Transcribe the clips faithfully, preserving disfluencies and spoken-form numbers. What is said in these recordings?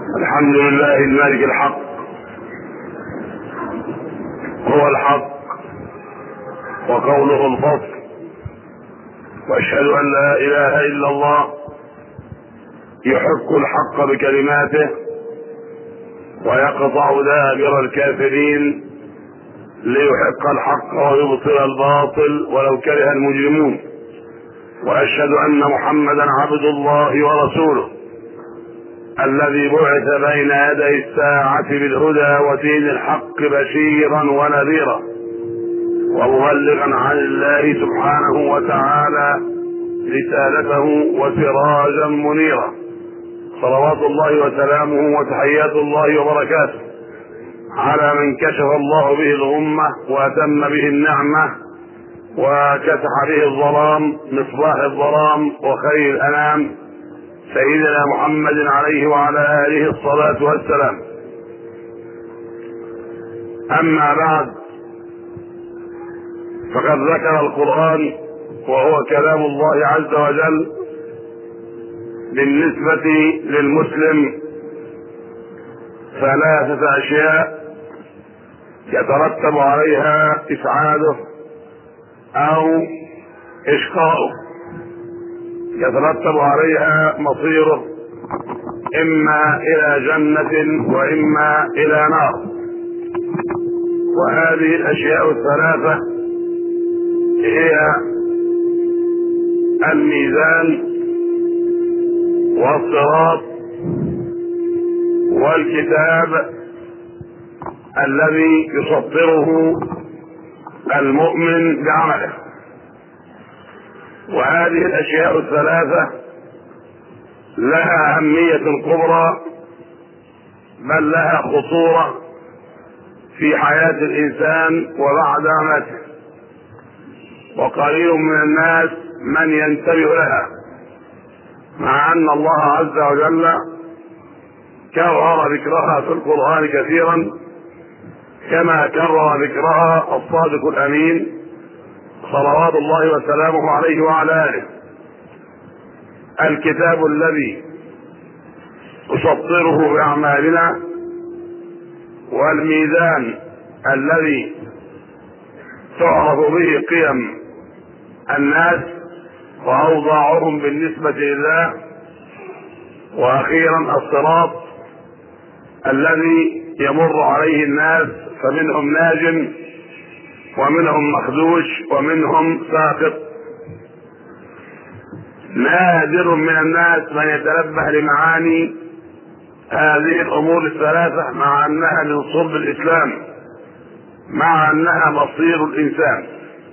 الحمد لله الملك الحق، هو الحق وقوله الفصل، واشهد ان لا اله الا الله يحق الحق بكلماته ويقطع دابر الكافرين ليحق الحق ويبطل الباطل ولو كره المجرمون. واشهد ان محمدا عبد الله ورسوله الذي بعث بين يدي الساعة بالهدى ودين الحق بشيرا ونذيرا ومبلغا عن الله سبحانه وتعالى رسالته وسراجا منيرا، صلوات الله وسلامه وتحيات الله وبركاته على من كشف الله به الغمة وأتم به النعمة وكسح به الظلام، مصباح الظلام وخير الأنام، سيدنا محمد عليه وعلى آله الصلاة والسلام. أما بعد، فقد ذكر القرآن وهو كلام الله عز وجل بالنسبة للمسلم ثلاثة أشياء يترتب عليها إسعاده أو إشقاؤه، يترتب عليها مصيره إما إلى جنة وإما إلى نار. وهذه الأشياء الثلاثة هي الميزان والصراط والكتاب الذي يسطره المؤمن بعمله. وهذه الأشياء الثلاثة لها أهمية كبرى، بل لها خطورة في حياة الإنسان وبعد مماته، وقليل من الناس من ينتبه لها، مع أن الله عز وجل كرر ذكرها في القرآن كثيرا كما كرر ذكرها الصادق الأمين صلوات الله وسلامه عليه وعلى آله. الكتاب الذي نسطره بأعمالنا، والميزان الذي تعرف به قيم الناس وأوضاعهم بالنسبة لله، وأخيرا الصراط الذي يمر عليه الناس فمنهم ناج ومنهم مخدوش ومنهم ساقط. نادر من الناس من يتنبه لمعاني هذه الأمور الثلاثة، مع أنها من صلب الإسلام، مع أنها مصير الإنسان.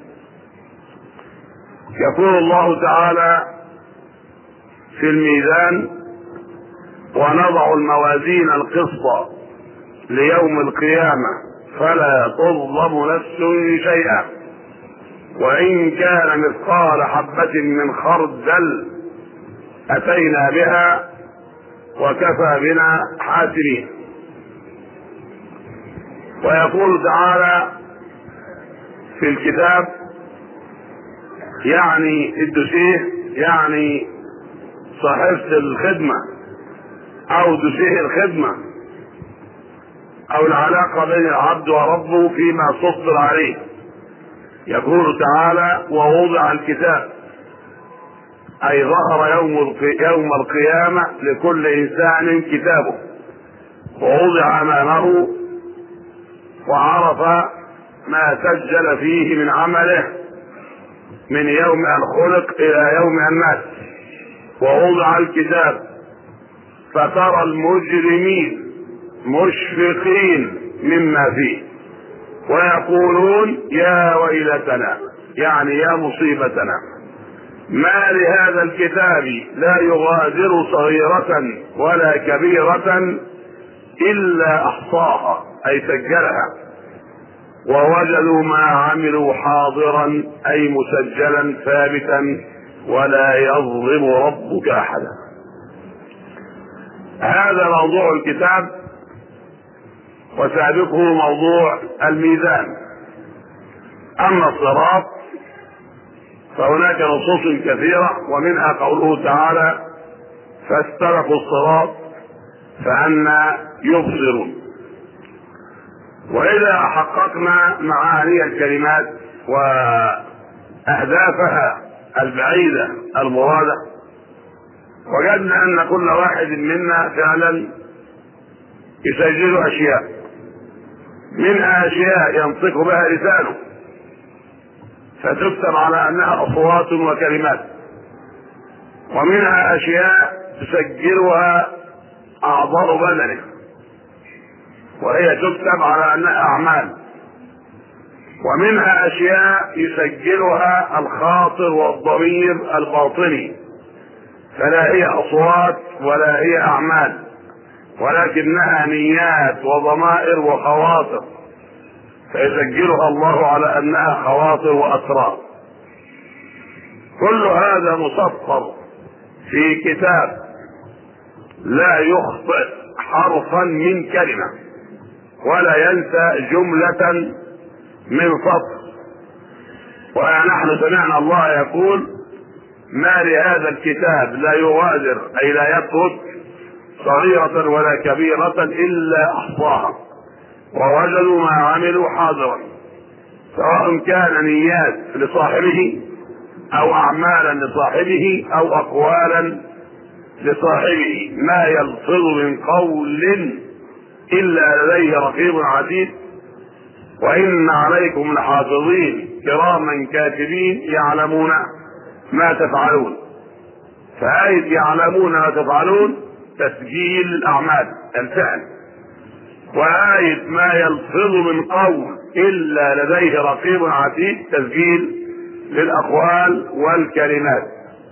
يقول الله تعالى في الميزان: ونضع الموازين القسط ليوم القيامة فلا تظلم نفس شيئا وإن كان مثقال حبة من خردل أتينا بها وكفى بنا حاسبين. ويقول تعالى في الكتاب، يعني الدسيه، يعني صحيفة الخدمة أو دسيه الخدمة أو العلاقة بين العبد وربه فيما سطر عليه. يقول تعالى: ووضع الكتاب، أي ظهر يوم يوم القيامة لكل إنسان كتابه، ووضع أمامه وعرف ما سجل فيه من عمله من يوم أن خلق إلى يوم أن مات. ووضع الكتاب فترى المجرمين مشفقين مما فيه ويقولون يا ويلتنا، يعني يا مصيبتنا، ما لهذا الكتاب لا يغادر صغيرة ولا كبيرة إلا أحصاها، أي سجلها، ووجدوا ما عملوا حاضرا، أي مسجلا ثابتا، ولا يظلم ربك أحدا. هذا موضوع الكتاب، وسابقه موضوع الميزان. أما الصراط فهناك نصوص كثيرة، ومنها قوله تعالى: فاستبقوا الصراط فأنا يبصرون. وإذا حققنا معاني الكلمات وأهدافها البعيدة المرادة، وجدنا أن كل واحد منا فعلا يسجل أشياء، منها أشياء ينطق بها لسانه فتكتب على أنها أصوات وكلمات، ومنها أشياء تسجلها أعضاء بدنه وهي تكتب على أنها أعمال، ومنها أشياء يسجلها الخاطر والضمير الباطني، فلا هي أصوات ولا هي أعمال، ولكنها نيات وضمائر وخواطر، فيسجلها الله على أنها خواطر وأسرار. كل هذا مسطر في كتاب لا يخطئ حرفا من كلمة ولا ينسى جملة من سطر. ونحن سمعنا الله يقول: ما لهذا الكتاب لا يغادر، أي لا يترك صغيرة ولا كبيرة إلا أحصاها ووجدوا ما عملوا حاضرا، سواء كان نيات لصاحبه أو أعمالا لصاحبه أو أقوالا لصاحبه. ما يلفظ من قول إلا لديه رقيب عتيد، وإن عليكم لحافظين كراما كاتبين يعلمون ما تفعلون. فآية يعلمون ما تفعلون تسجيل الأعمال الفعل، وآية ما يلفظ من قول إلا لديه رقيب عتيد تسجيل للأقوال والكلمات.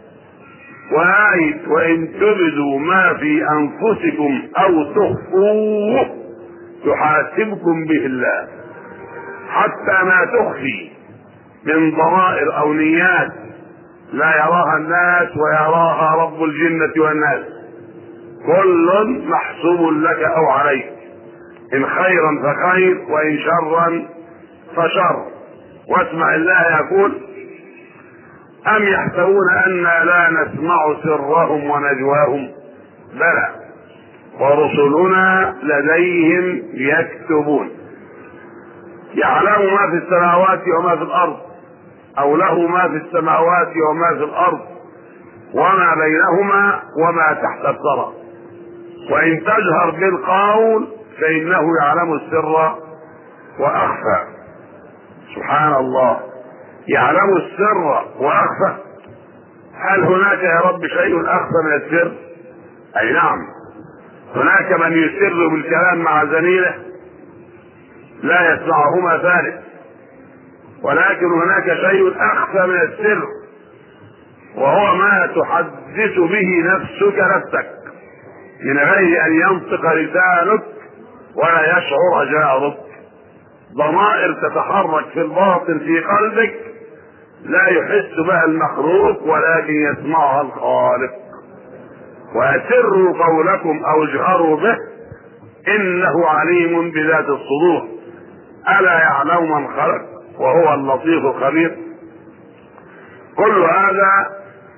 وآية وإن تبدوا ما في أنفسكم أو تخفوه يحاسبكم به الله، حتى ما تخفي من ضمائر أو نيات لا يراها الناس ويراها رب الجنة والناس، كل محسوب لك أو عليك، إن خيرا فخير وإن شرا فشر. واسمع الله يقول: أم يحسبون أنا لا نسمع سرهم ونجواهم؟ بلى ورسلنا لديهم يكتبون. يعلم ما في السماوات وما في الأرض، أو له ما في السماوات وما في الأرض وما بينهما وما تحت الثرى، وإن تجهر بالقول فإنه يعلم السر وأخفى. سبحان الله، يعلم السر وأخفى. هل هناك يا رب شيء أخفى من السر؟ أي نعم، هناك من يسر بالكلام مع زميله لا يسمعهما ثالث، ولكن هناك شيء أخفى من السر، وهو ما تحدث به نفسك نفسك من غير أن ينطق لسانك ولا يشعر جارك. ضمائر تتحرك في الباطن في قلبك لا يحس بها المخلوق ولكن يسمعها الخالق. وأسروا قولكم أو اجهروا به إنه عليم بذات الصدور، ألا يعلم من خلق وهو اللطيف الخبير. كل هذا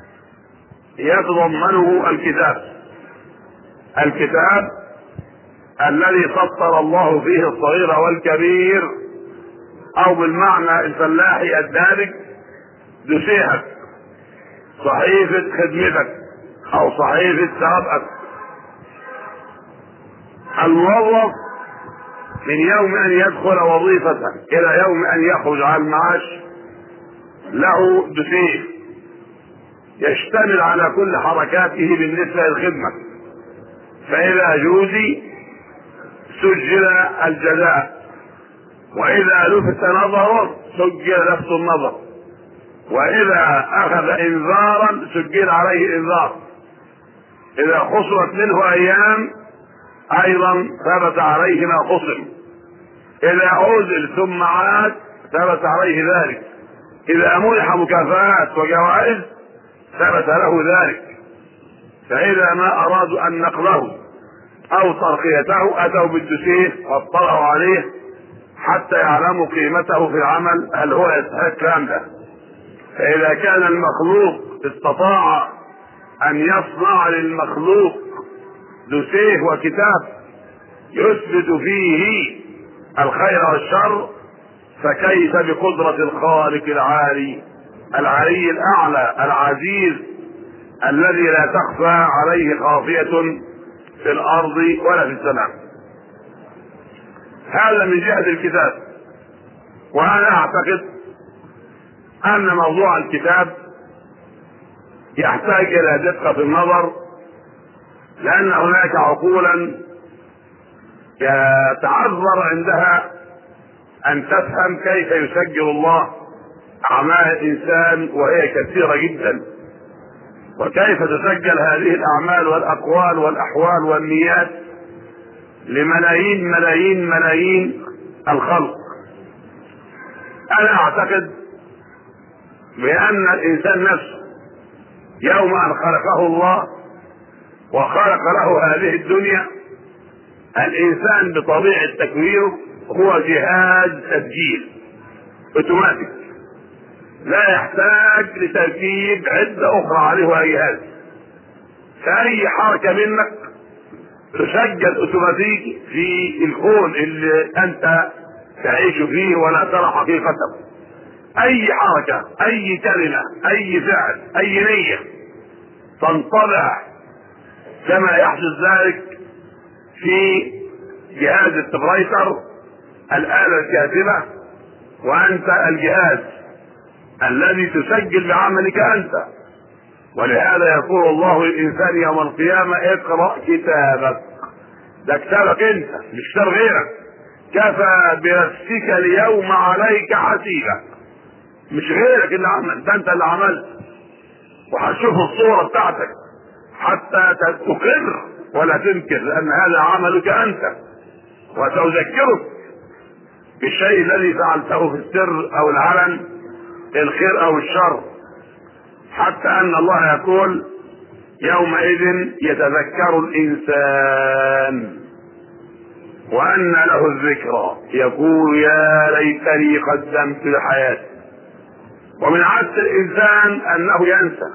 يتضمنه الكتاب، الكتاب الذي سطر الله فيه الصغير والكبير، او بالمعنى الفلاحي الدارج دسيحك، صحيفة خدمتك او صحيفة سابقك. الموظف من يوم ان يدخل وظيفة الى يوم ان يخرج على المعاش له دسيح يشتمل على كل حركاته بالنسبة للخدمة، فإذا جوزي سجل الجزاء، وإذا لفت نظره سجل نفس النظر، وإذا أخذ إنذارا سجل عليه إنذار، إذا خصمت منه أيام أيضا ثبت عليه ما خصم، إذا عزل ثم عاد ثبت عليه ذلك، إذا منح مكافآت وجوائز ثبت له ذلك. فإذا ما أرادوا أن نقله أو ترقيته أتوا بالدسيح واطلعوا عليه حتى يعلموا قيمته في العمل، هل هو يستحق الكلام ده. فإذا كان المخلوق استطاع أن يصنع للمخلوق دوسيه وكتاب يثبت فيه الخير والشر، فكيف بقدرة الخالق العالي العلي الأعلى العزيز الذي لا تخفى عليه خافية في الأرض ولا في السماء. هذا من جهة الكتاب. وأنا أعتقد أن موضوع الكتاب يحتاج إلى دقة في النظر، لأن هناك عقولا يتعذر عندها أن تفهم كيف يسجل الله أعمال الإنسان، وهي كثيرة جدا، وكيف تسجل هذه الأعمال والأقوال والأحوال والنيات لملايين ملايين ملايين الخلق. أنا أعتقد بأن الإنسان نفسه يوم أن خلقه الله وخلق له هذه الدنيا، الإنسان بطبيعة تكوينه هو جهاز تسجيل اوتوماتيك، لا يحتاج لتركيب عدة أخرى عليه أي جهاز. فأي حركة منك تسجل اوتوماتيكي في الكون اللي أنت تعيش فيه ولا ترى حقيقته. أي حركة، أي كلمة، أي فعل، أي نية تنطبع كما يحدث ذلك في جهاز التبريتر، الآلة الكاتبة، وأنت الجهاز الذي تسجل بعملك أنت. ولهذا يقول الله للإنسان يوم القيامة اقرأ كتابك. ده كتابك أنت، مش كتاب غيرك. كفى بنفسك اليوم عليك حسيبا. مش غيرك اللي عمل، ده أنت اللي عملت. وهتشوف الصورة بتاعتك حتى تقر ولا تنكر، لأن هذا عملك أنت، وسأذكرك بالشيء الذي فعلته في السر أو العلن، الخير أو الشر، حتى أن الله يقول يومئذ يتذكر الإنسان وأن له الذكرى يقول يا ليتني قدمت لحياتي. ومن عادة الإنسان أنه ينسى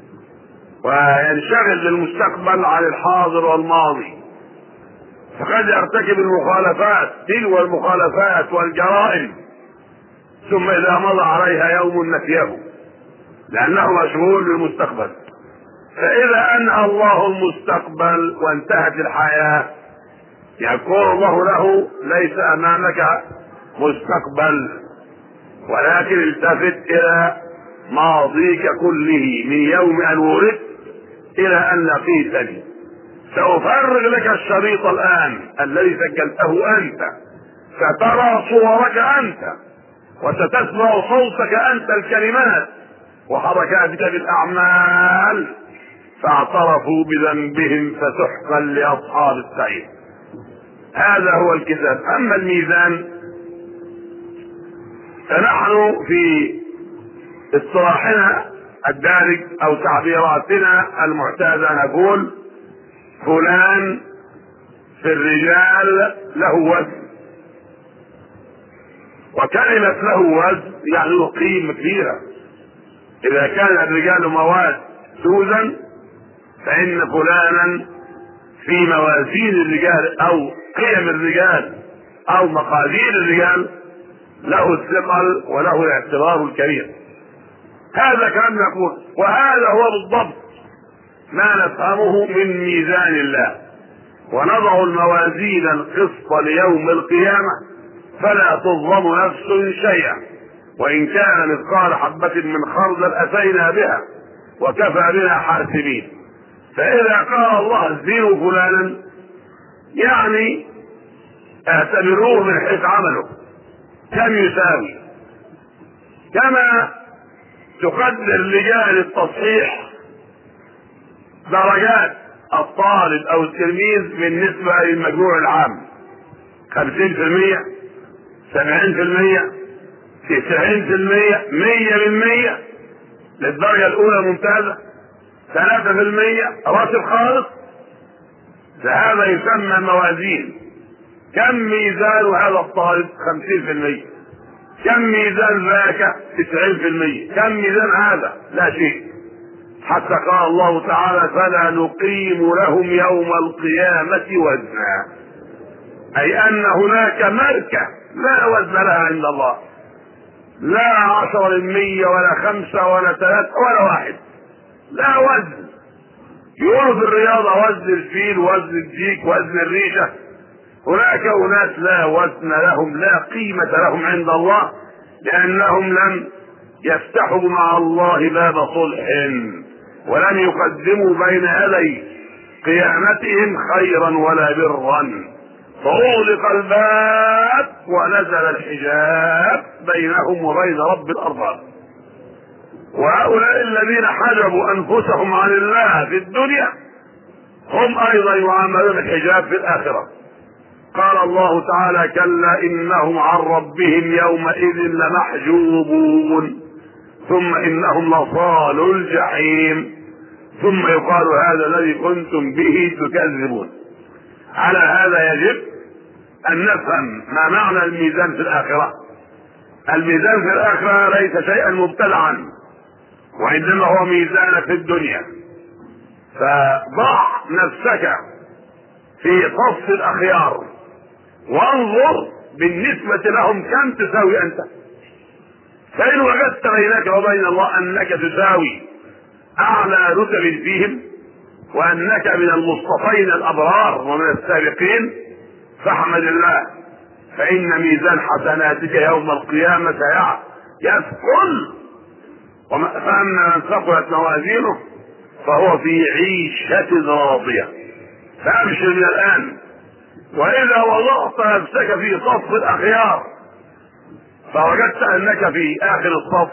وينشغل للمستقبل عن الحاضر والماضي، فقد يرتكب المخالفات تلو المخالفات والجرائم، ثم إذا مضى عليها يوم نسيه لأنه مشغول بالمستقبل. فإذا أنهى الله المستقبل وانتهت الحياة يقول الله له ليس أمامك مستقبل، ولكن التفت إلى ماضيك كله من يوم أن ولدت إلى أن لقيتني. سأفرغ لك الشريط الآن الذي سجلته أنت، سترى صورك أنت، وستسمع صوتك أنت الكلمات وحركاتك بالأعمال. فاعترفوا بذنبهم فسحقا لأصحاب السعير. هذا هو الكتاب. أما الميزان فنحن في اصطلاحنا الدارج أو تعبيراتنا المعتادة نقول فلان في الرجال له وزن. وكلمة له وزن يعني له قيمة كبيرة. إذا كان الرجال مواد توزن فإن فلانا في موازين الرجال أو قيم الرجال أو مقادير الرجال له الثقل وله الاعتبار الكبير. هذا كلام نقول، وهذا هو بالضبط ما نفهمه من ميزان الله. ونضع الموازين القسط ليوم القيامة فلا تظلم نفس شيئا وإن كان مثقال حبة من خردل أتينا بها وكفى بنا حاسبين. فإذا قال الله زينوا فلانا يعني اعتبروه من حيث عمله كم يساوي. كما تقدر رجال التصحيح درجات الطالب او التلميذ بالنسبة للمجموع العام، خمسين في المية، سبعين في المية، تسعين في المية، مية بالمية للدرجة الاولى ممتازة، ثلاثة في المية راتب خالص. فهذا يسمى موازين. كم ميزان هذا الطالب؟ خمسين في المية. كم ميزان ذاك؟ تسعين في المية. كم ميزان هذا؟ لا شيء. حتى قال الله تعالى فلا نقيم لهم يوم القيامة وزنا، أي أن هناك ماركة لا وزن لها عند الله، لا عشرة للمية ولا خمسة ولا ثلاثة ولا واحد، لا وزن. يقولوا في الرياضة وزن الفيل، وزن الديك، وزن الريشة. هناك أناس لا وزن لهم، لا قيمة لهم عند الله، لأنهم لم يفتحوا مع الله باب صلح، ولم يقدموا بين يدي قيامتهم خيرا ولا برا، فأغلق الباب ونزل الحجاب بينهم وبين رب الأرباب. وهؤلاء الذين حجبوا أنفسهم عن الله في الدنيا هم أيضا يعاملون الحجاب في الآخرة. قال الله تعالى كلا إنهم عن ربهم يومئذ لمحجوبون ثم إنهم لصالوا الجحيم ثم يقال هذا الذي كنتم به تكذبون. على هذا يجب أن نفهم ما معنى الميزان في الآخرة. الميزان في الآخرة ليس شيئا مبتلعا، وإنما هو ميزان في الدنيا. فضع نفسك في صف الأخيار وانظر بالنسبة لهم كم تساوي أنت. فإن وجدت بينك وبين الله أنك تساوي أعلى رتب فيهم، وأنك من المصطفين الأبرار ومن السابقين، فاحمد الله، فإن ميزان حسناتك يوم القيامة يثقل. فأما من ثقلت موازينه فهو في عيشة راضية. فأبشر من الآن. وإذا وضعت نفسك في صف الأخيار فوجدت أنك في آخر الصف،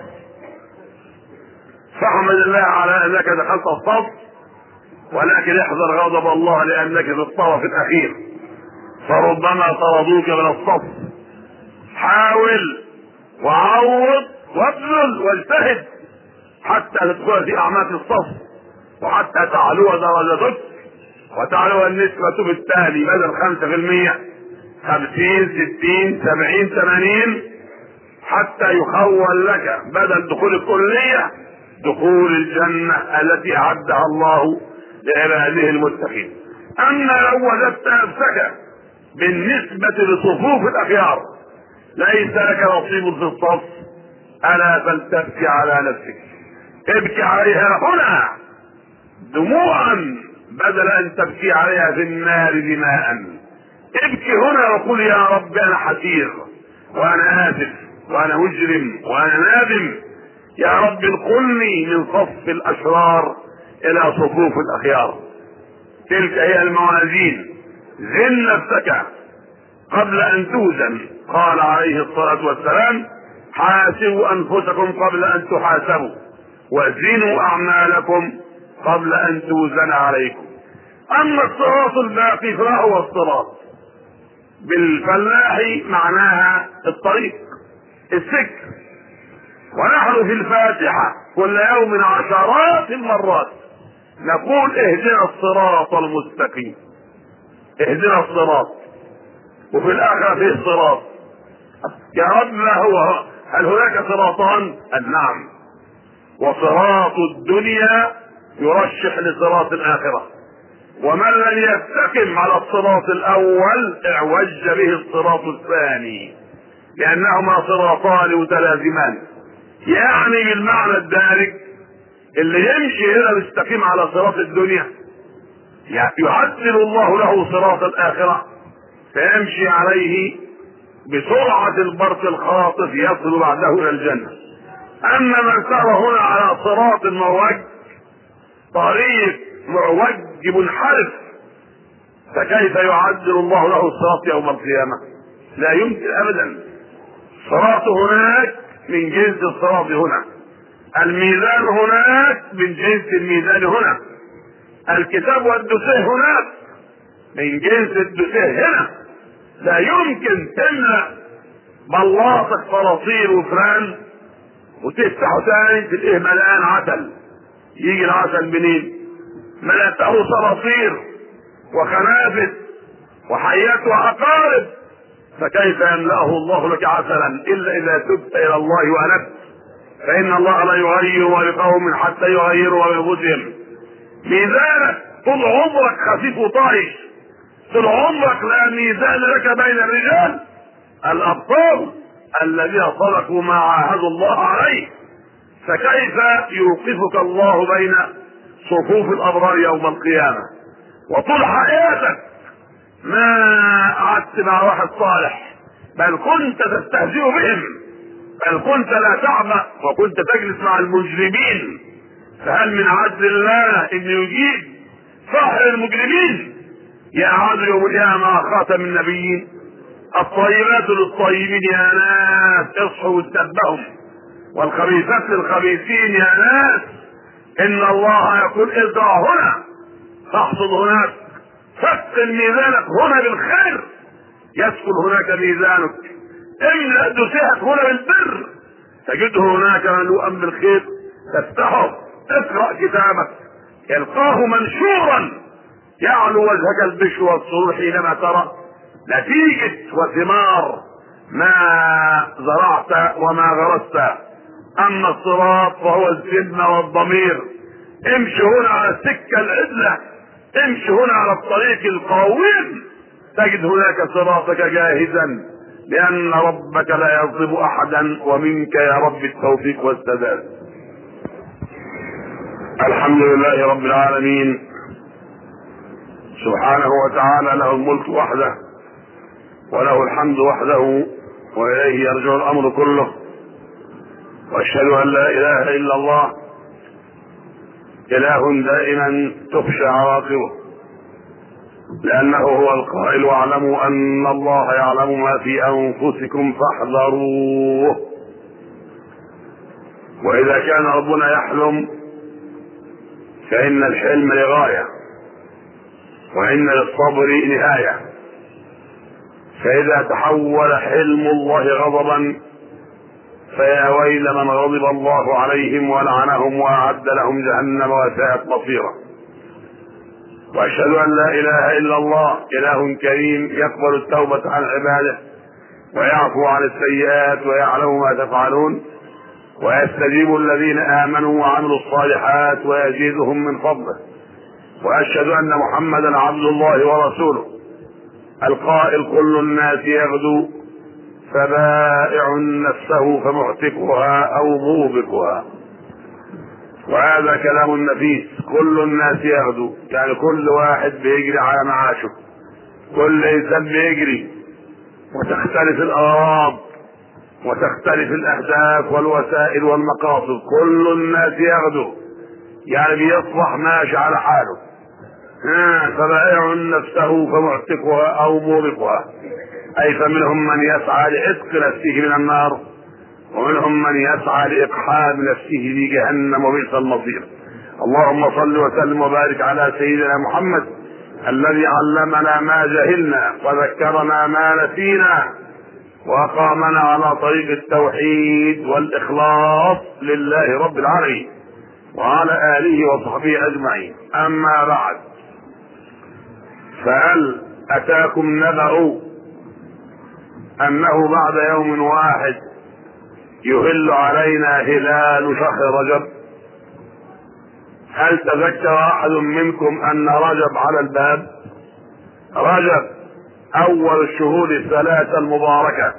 فاحمد الله على أنك دخلت الصف، ولكن احذر غضب الله لأنك في الطرف الأخير، فربما طردوك من الصف. حاول وعوض وابذل واجتهد حتى تدخل في أعماق الصف، وحتى تعلو درجتك وتعلو النسبة بالتالي بدل خمسة في المية خمسين ستين سبعين ثمانين، حتى يخول لك بدل دخول الكلية دخول الجنة التي أعدها الله لعباده المتقين. أما لو وجدت نفسك بالنسبة لصفوف الأخيار ليس لك نصيب في الصف، ألا فلتبكي على نفسك، ابكي عليها هنا دموعا بدل أن تبكي عليها في النار دماء. ابكي هنا وقل يا رب أنا حسير وأنا آسف وأنا مجرم وأنا نادم، يا رب انقلني من صف الأشرار إلى صفوف الأخيار. تلك هي الموازين. زن نفسك قبل أن توزن. قال عليه الصلاة والسلام حاسبوا أنفسكم قبل أن تحاسبوا، وزنوا أعمالكم قبل أن توزن عليكم. أما الصراط الباقي فهو الصراط بالفلاح معناها الطريق السكر. ونحن في الفاتحة كل يوم عشرات المرات نقول اهدنا الصراط المستقيم، اهدنا الصراط. وفي الآخرة فيه صراط. يا رب ما هو؟ هل هناك صراطان؟ نعم. وصراط الدنيا يرشح لصراط الآخرة، ومن لم يستقم على الصراط الأول اعوج به الصراط الثاني، لأنهما صراطان متلازمان. يعني بالمعنى الدارج اللي يمشي هنا مستقيم على صراط الدنيا يعدل الله له صراط الآخرة فيمشي عليه بسرعة البرق الخاطف يصل بعده إلى الجنة. أما من سار هنا على صراط معوج، طريق معوج منحرف، فكيف يعدل الله له الصراط يوم القيامة؟ لا يمكن أبدا. الصراط هناك من جنس الصراط هنا، الميزان هناك من جنس الميزان هنا، الكتاب والدسيه هناك من جنس الدسيه هنا. لا يمكن تملأ بلاطك فراصير وفران وتفتحه ثاني تلاقيه ملآن عسل. يجي العسل منين؟ ملأته صراصير وخنافس وحيات وعقارب، فكيف يملأه الله لك عسلا إلا إذا تبت إلى الله وأنبت. فإن الله لا يغير ما بقوم حتى يغيروا ما بأنفسهم. ميزانك طول عمرك خفيف وطايش، طول عمرك لا ميزان لك بين الرجال الأبطال الذين صدقوا ما عاهدوا الله عليه، فكيف يوقفك الله بين صفوف الأبرار يوم القيامة؟ وطول حياتك ما قعدت مع واحد صالح، بل كنت تستهزئ بهم، بل كنت لا تعبأ وكنت تجلس مع المجرمين. فهل من عدل الله ان يجيب صاحب المجرمين يقعد يوم القيامة مع خاتم النبيين؟ الطيبات للطيبين يا ناس اصحوا واتبعهم، والخبيثات للخبيثين يا ناس ان الله يقول ازرع هنا تحصد هناك، ثقل ميزانك هنا بالخير يسكن هناك ميزانك، املأ دوسيهك هنا بالبر تجده هناك مملوءا بالخير، تفتحه اقرأ كتابك يلقاه منشورا يعلو وجهك البشر والسرور حينما ترى نتيجة وثمار ما زرعت وما غرست. اما الصراط فهو الذمة والضمير، امشي هنا على السكة العدلة، امشي هنا على الطريق القويم تجد هناك صراطك جاهزا، لان ربك لا يظلم احدا، ومنك يا رب التوفيق والسداد. الحمد لله رب العالمين سبحانه وتعالى، له الملك وحده وله الحمد وحده واليه يرجع الامر كله، واشهد ان لا اله الا الله اله دائما تخشى عواقبه، لانه هو القائل واعلموا ان الله يعلم ما في انفسكم فاحذروه. واذا كان ربنا يحلم فان الحلم لغايه وان للصبر نهايه، فاذا تحول حلم الله غضبا فيا ويل من غضب الله عليهم ولعنهم واعد لهم جهنم وساءت مصيرا. واشهد ان لا اله الا الله اله كريم يقبل التوبه عن عباده ويعفو عن السيئات ويعلم ما تفعلون، ويستجيب الذين امنوا وعملوا الصالحات ويزيدهم من فضله. واشهد ان محمدا عبد الله ورسوله القائل كل الناس يغدو فبائع نفسه فمعتقها او موبقها. وهذا كلام نفيس، كل الناس يغدو يعني كل واحد بيجري على معاشه، كل انسان بيجري، وتختلف الاغراض وتختلف الاهداف والوسائل والمقاصد. كل الناس يغدو يعني بيصبح ماشي على حاله، فبائع نفسه فمعتقها او موبقها، اي فمنهم من يسعى لعتق نفسه من النار، ومنهم من يسعى لاقحام نفسه لجهنم وبئس المصير. اللهم صل وسلم وبارك على سيدنا محمد الذي علمنا ما جهلنا وذكرنا ما نسينا واقامنا على طريق التوحيد والاخلاص لله رب العالمين، وعلى اله وصحبه اجمعين. اما بعد، فهل اتاكم نبأ انه بعد يوم واحد يهل علينا هلال شهر رجب؟ هل تذكر احد منكم ان رجب على الباب؟ رجب اول الشهور الثلاثة المباركة.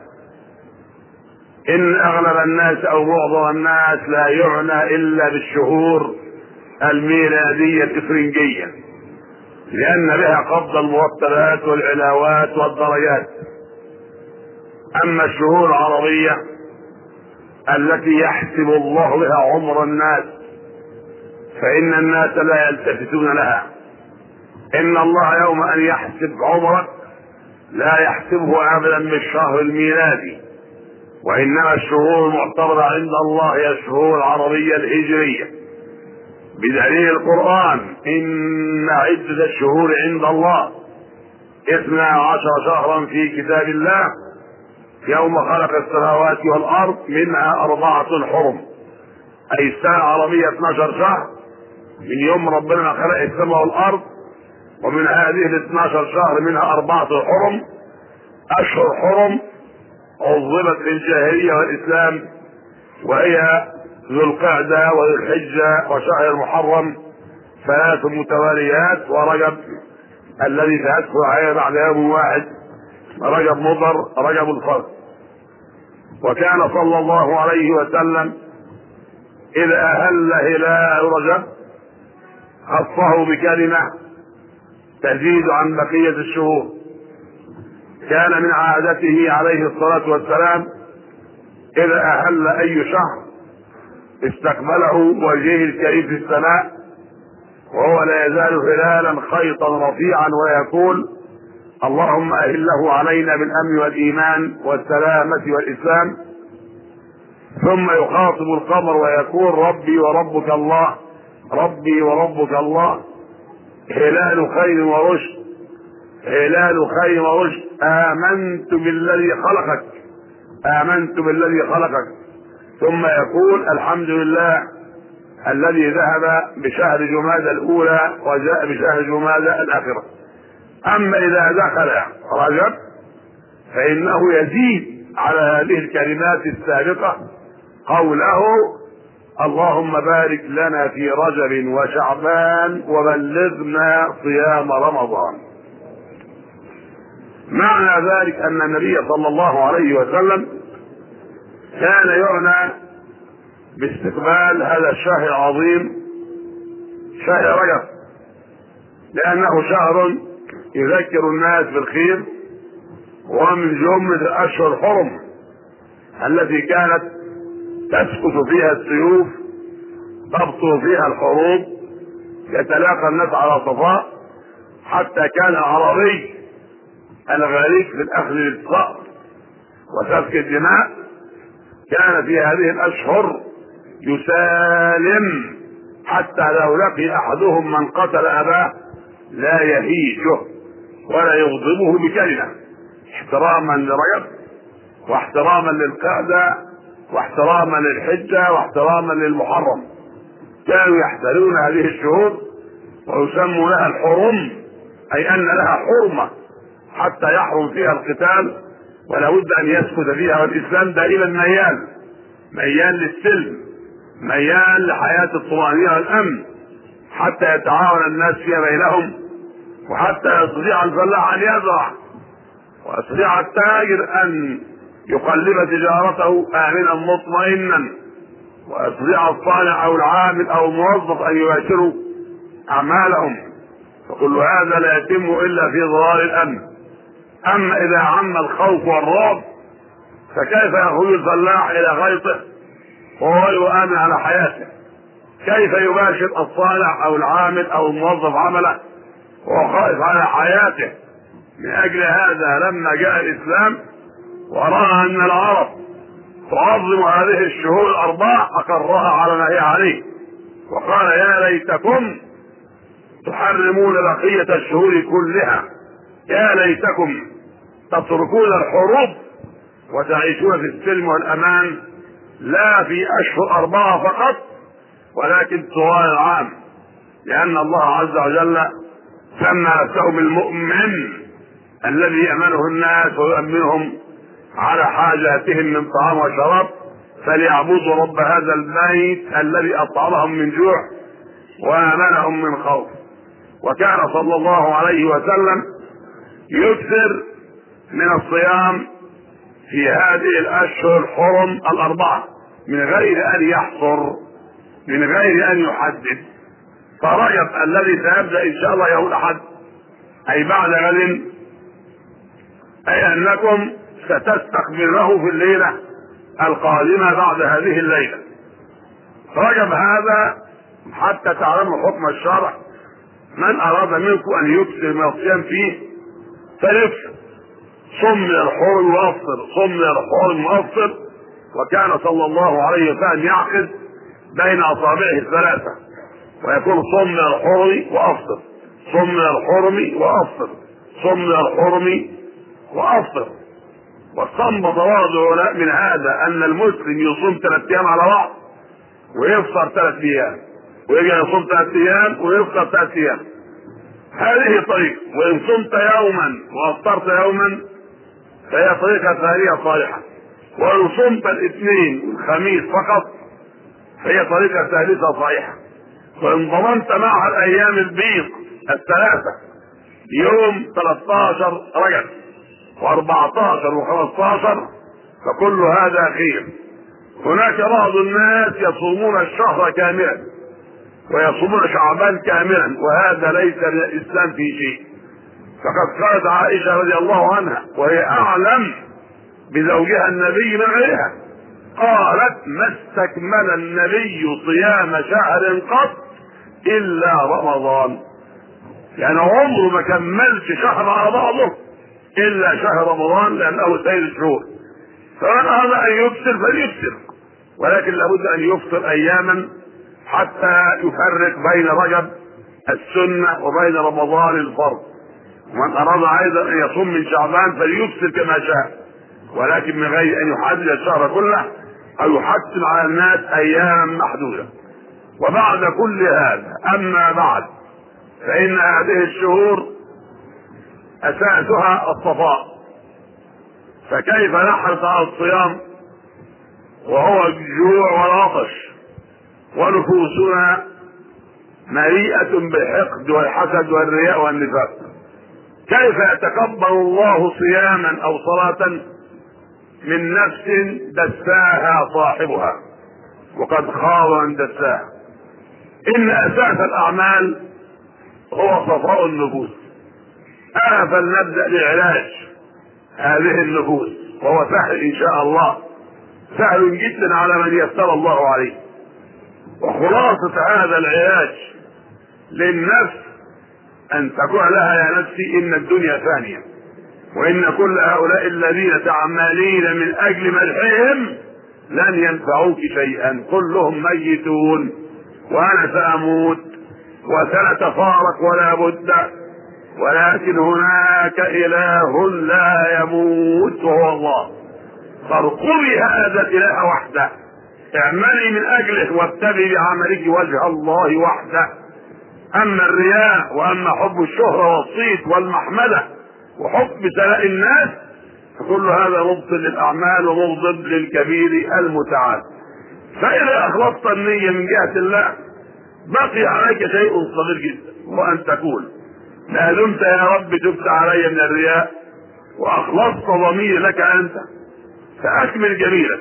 ان اغلب الناس او معظم الناس لا يعنى الا بالشهور الميلادية الافرنجية، لان بها قبض المرتبات والعلاوات والدرجات. اما الشهور العربية التي يحسب الله بها عمر الناس فان الناس لا يلتفتون لها. ان الله يوم ان يحسب عمرك لا يحسبه ابدا بالشهر الميلادي، وانما الشهور المعتبرة عند الله هي الشهور العربية الهجرية، بدليل القرآن ان عدة الشهور عند الله اثنا عشر شهرا في كتاب الله يوم خلق السماوات والارض منها اربعة حرم، اي السنة العربية اثنا عشر شهر من يوم ربنا خلق السماء والارض، ومن هذه ال اثنا عشر شهر منها اربعة حرم، اشهر حرم عظمت في الجاهلية والاسلام، وهي ذو القعدة وذو الحجة وشهر المحرم ثلاث متواليات، ورجب الذي سيدخل عليه بعد يوم واحد، رجب مضر رجب الفرد. وكان صلى الله عليه وسلم إذا أهل هلال رجب خصه بكلمة تزيد عن بقية الشهور. كان من عادته عليه الصلاة والسلام إذا أهل أي شهر استقبله وجهه الكريم في السماء وهو لا يزال هلالا خيطا رفيعا ويقول: اللهم أهله علينا بالأمن والإيمان والسلامة والإسلام. ثم يخاطب القمر ويقول: ربي وربك الله، ربي وربك الله، هلال خير ورشد، هلال خير ورشد، آمنت بالذي خلقك، آمنت بالذي خلقك. ثم يقول: الحمد لله الذي ذهب بشهر جمادى الأولى وجاء بشهر جمادى الآخرة. أما إذا دخل رجب فإنه يزيد على هذه الكلمات السابقة قوله: اللهم بارك لنا في رجب وشعبان وبلغنا صيام رمضان. معنى ذلك أن النبي صلى الله عليه وسلم كان يعنى باستقبال هذا الشهر العظيم شهر رجب، لأنه شهر يذكر الناس بالخير، ومن جملة الأشهر الحرم التي كانت تسقط فيها السيوف، تبطل فيها الحروب، يتلاقى الناس على صفاء، حتى كان العربي الغريق في الأخذ بالصقر وسفك الدماء كان في هذه الأشهر يسالم، حتى لو لقي أحدهم من قتل أباه لا يهيجه ولا يغضبه بكلمة، احتراما لرجب واحتراما للقعدة واحتراما للحجة واحتراما للمحرم. كانوا يحتلون هذه الشهور ويسموا لها الحرم، أي أن لها حرمة حتى يحرم فيها القتال ولا بد أن يسكت فيها. والإسلام دائما ميال ميال للسلم، ميال لحياة الطمأنينة والأمن، حتى يتعاون الناس فيها بينهم، وحتى يستطيع الفلاح أن يزرع، ويستطيع التاجر أن يقلب تجارته آمنا مطمئنا، ويستطيع الصانع أو العامل أو الموظف أن يباشروا أعمالهم. فكل هذا لا يتم إلا في ظلال الأمن. أما إذا عم الخوف والرعب فكيف يخرج الفلاح إلى غيطه وهو يؤمن على حياته؟ كيف يباشر الصانع أو العامل أو الموظف عمله وهو خائف على حياته؟ من أجل هذا لما جاء الإسلام ورأى أن العرب تعظم هذه الشهور الأربع أقرها على ما هي عليه، وقال: يا ليتكم تحرمون بقية الشهور كلها، يا ليتكم تتركون الحروب وتعيشون في السلم والأمان، لا في أشهر أربعة فقط ولكن طوال العام. لأن الله عز وجل سمى نفسه بالمؤمن الذي يأمنه الناس ويؤمنهم على حاجاتهم من طعام وشراب، فليعبدوا رب هذا البيت الذي أطعمهم من جوع وآمنهم من خوف. وكان صلى الله عليه وسلم يكثر من الصيام في هذه الأشهر الحرم الأربعة من غير أن يحصر، من غير أن يحدد. فرجب الذي سيبدأ إن شاء الله يوم الأحد أي بعد غد، أي أنكم ستستقبله في الليلة القادمة بعد هذه الليلة. رجب هذا حتى تعلموا حكم الشرع، من أراد منكم أن يكثر من الصيام فيه فليكثر، صم من الحرم وأفطر، صم من الحرم وأفطر. وكان صلى الله عليه وسلم يعقد بين أصابعه الثلاثة ويكون صم من الحرم وأفطر، صم من الحرم وأفطر، صم من الحرم وأفطر. واستنبط بعض العلماء من هذا أن المسلم يصوم ثلاث أيام على بعض ويفطر ثلاث أيام، ويجي يصوم ثلاث أيام ويفطر ثلاث أيام. هذه طريقة. وإن صمت يوما وأفطرت يوما فهي طريقة ثانية صالحة. وإن صمت الاثنين والخميس فقط هي طريقة ثالثة صحيحة. وإن ضمنت معها الأيام البيض الثلاثة، يوم ثلاثة عشر رجب وأربعة عشر وخمسة عشر، فكل هذا خير. هناك بعض الناس يصومون الشهر كاملا ويصومون شعبان كاملا، وهذا ليس للإسلام في شيء. فقد قالت عائشة رضي الله عنها وهي أعلم بزوجها النبي من غيرها، قالت: ما استكمل النبي صيام شهر قط إلا رمضان. يعني عمره ما كملش شهر على بعضه إلا شهر رمضان، لأنه سيد الشهور. فمن أراد أن يفطر فليفطر، ولكن لابد أن يفطر أياما حتى يفرق بين رجب السنة وبين رمضان الفرض. ومن أراد أيضا أن يصوم من شعبان فليفطر كما شاء، ولكن من غير أن يحدد الشهر كله أو يحتم على الناس أيام محدودة. وبعد كل هذا، أما بعد، فإن هذه الشهور أساسها الصفاء، فكيف نحرص على الصيام وهو الجوع والعطش ونفوسنا مليئة بالحقد والحسد والرياء والنفاق؟ كيف يتقبل الله صياما أو صلاة من نفس دساها صاحبها وقد خاب من دساها؟ إن أساس الأعمال هو صفاء النفوس. أنا فلنبدأ بعلاج هذه النفوس، وهو سهل إن شاء الله، سهل جدا على من يسر الله عليه. وخلاصة هذا العلاج للنفس أن تقول لها: يا نفسي إن الدنيا فانية، وإن كل هؤلاء الذين تعملين من أجل مدحهم لن ينفعوك شيئا، كلهم ميتون وأنا سأموت وسنتفارق ولا بد، ولكن هناك إله لا يموت وهو الله، فارقبي هذا الإله وحده، اعملي من أجله وابتغي بعملك وجه الله وحده. أما الرياء وأما حب الشهرة والصيت والمحمدة وحب ثناء الناس فكل هذا مبطل للأعمال ومبطل للكبير المتعال. فإذا أخلصت النية من جهة الله بقي عليك شيء صغير جدا، وأن تقول: ما دمت يا رب تبت علي من الرياء وأخلصت ضميري لك أنت فأكمل جميلك،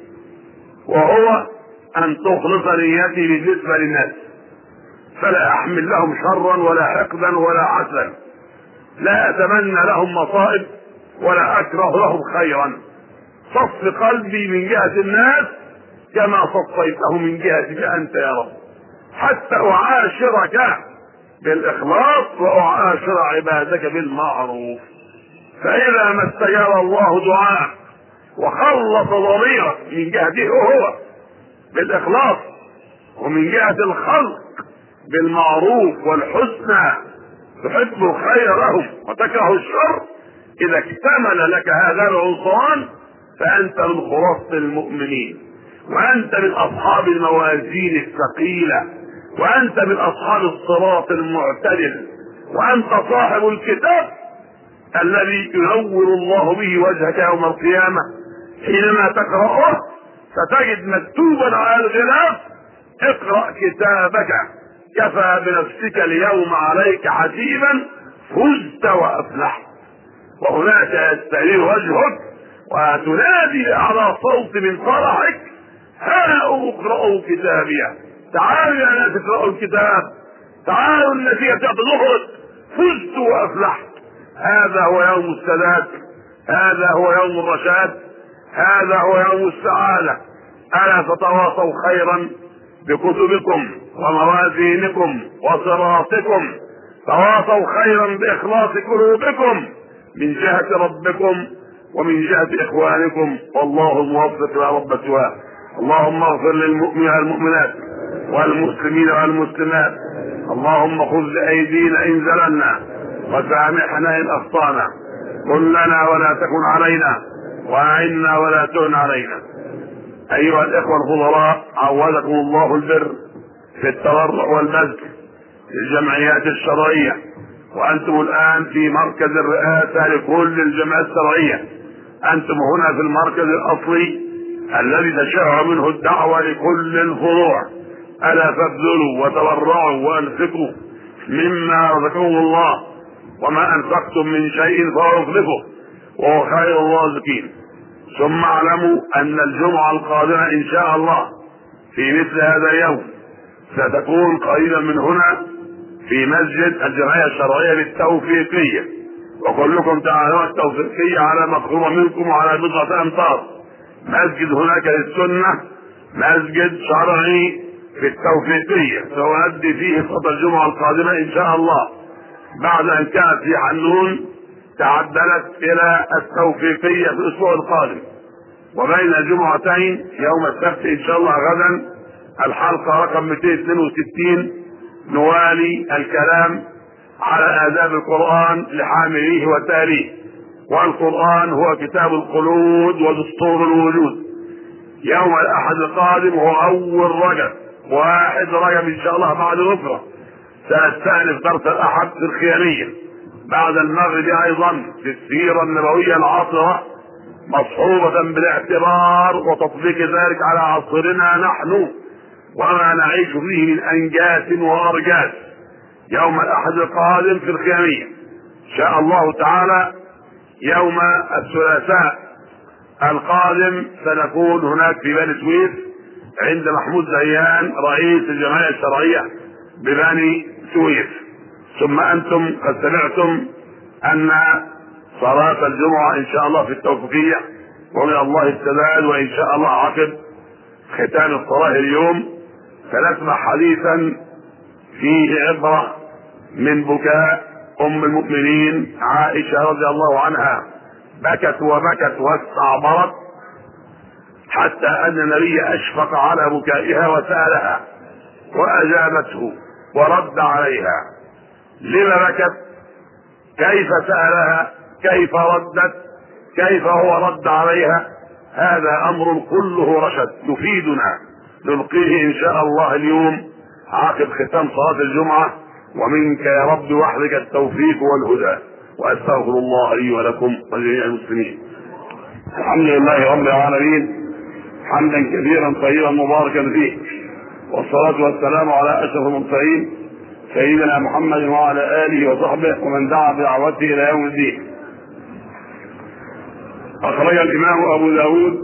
وهو أن تخلص نيتي بالنسبة للناس، فلا أحمل لهم شرا ولا حقدا ولا حسدا، لا أتمنى لهم مصائب ولا أكره لهم خيرا. صف قلبي من جهة الناس كما صفيته من جهتك أنت يا رب، حتى أعاشرك بالإخلاص وأعاشر عبادك بالمعروف. فإذا ما استجاب الله دعاء وخلص ضميرك من جهته هو بالإخلاص ومن جهة الخلق بالمعروف والحسنى، تحب الخير لهم وتكره الشر، إذا اكتمل لك هذا العنصران فأنت من خلاصة المؤمنين، وأنت من أصحاب الموازين الثقيلة، وأنت من أصحاب الصراط المعتدل، وأنت صاحب الكتاب الذي ينور الله به وجهك يوم القيامة. حينما تقرأه ستجد مكتوبا على الغلاف: اقرأ كتابك كفى بنفسك اليوم عليك حسيبا فزت وأفلحت. وهناك يستعير وجهك وتنادي بأعلى صوت من فرحك: هاؤم اقرأوا كتابي، تعالوا يا ناس اقرأوا الكتاب، تعالوا النتيجة تظهر، فزت وأفلحت. هذا هو يوم السداد، هذا هو يوم الرشاد، هذا هو يوم السعادة. ألا فتواصوا خيرا بكتبكم وموازينكم وصراطكم، تواصوا خيرا بإخلاص قلوبكم من جهة ربكم ومن جهة إخوانكم، والله الموفق لا رب سواه. اللهم اغفر للمؤمنين والمؤمنات والمسلمين والمسلمات، اللهم خذ بأيدينا إن زللنا وسامحنا إن أخطأنا، قل لنا ولا تكن علينا وأعنا ولا تعن علينا. أيها الإخوة الفضلاء، عودكم الله البر في التضرع والبذل للجمعيات الشرعية، وأنتم الآن في مركز الرئاسة لكل الجمعيات الشرعية، أنتم هنا في المركز الأصلي الذي تشع منه الدعوة لكل الفروع. ألا فابذلوا وتبرعوا وأنفقوا مما رزقكم الله وما أنفقتم من شيء فهو يخلفه وهو خير الرازقين. ثم اعلموا أن الجمعة القادمة إن شاء الله في مثل هذا اليوم ستكون قريبا من هنا في مسجد الجمعية الشرعية للتوفيقية، وكلكم تعلمون التوفيقية على مقربة منكم وعلى بضعة أمتار. مسجد هناك للسنة، مسجد شرعي في التوفيقية سأؤدي فيه خطبة الجمعة القادمة إن شاء الله، بعد أن كانت في حنون تعدلت إلى التوفيقية في الأسبوع القادم. وبين الجمعتين يوم السبت إن شاء الله غدا الحلقة رقم مئتين واثنين وستين نوالي الكلام على آداب القرآن لحامليه وتاليه، والقرآن هو كتاب الخلود ودستور الوجود. يوم الأحد القادم هو أول رجب، واحد رجب إن شاء الله بعد بكرة سنستأنف درس الأحد في الخيامية، بعد المغرب أيضا في السيرة النبوية العاطرة مصحوبة بالاعتبار وتطبيق ذلك على عصرنا نحن وما نعيش فيه من أنجاس وأرجاس. يوم الأحد القادم في الخيامية إن شاء الله تعالى. يوم الثلاثاء القادم سنكون هناك في بني سويف عند محمود زيان رئيس الجمعية الشرعية ببني سويف. ثم أنتم قد سمعتم أن صلاة الجمعة إن شاء الله في التوفيقية ومن الله السداد، وإن شاء الله عقب ختام الصلاة اليوم سنسمع حديثا فيه عبرة من بكاء أم المؤمنين عائشة رضي الله عنها، بكت وبكت واستعبرت حتى أن النبي أشفق على بكائها وسألها وأجابته ورد عليها. لما بكت؟ كيف سألها؟ كيف ردت؟ كيف هو رد عليها؟ هذا أمر كله رشد يفيدنا نلقيه إن شاء الله اليوم عقب ختام صلاة الجمعة. ومنك يا رب وحدك التوفيق والهدى، وأستغفر الله لي ولكم ولجميع المسلمين. الحمد لله رب العالمين حمدا كثيرا طيبا مباركا فيه، والصلاة والسلام على أشرف المرسلين سيدنا محمد وعلى آله وصحبه ومن دعا بدعوته إلى يوم الدين. أخرج الإمام أبو داود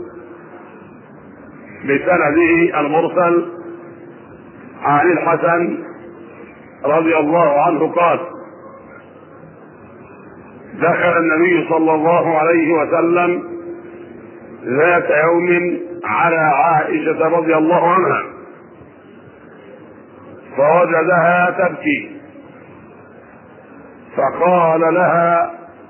بسنده المرسل عن الحسن رضي الله عنه قال: دخل النبي صلى الله عليه وسلم ذات يوم على عائشة رضي الله عنها فوجدها تبكي، فقال لها: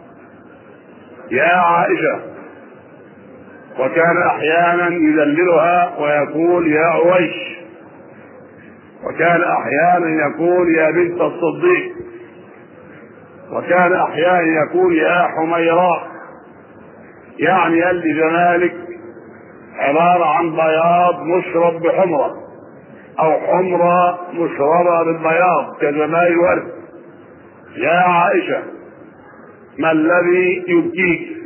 يا عائشة. وكان احيانا يذللها ويقول يا عويش، وكان احيانا يقول يا بنت الصديق، وكان احيانا يقول يا حميراء، يعني قال لجمالك عبارة عن بياض مشرب بحمرة او حمرة مشربة بالبياض كجمال الورد. يا عائشة ما الذي يبكيك؟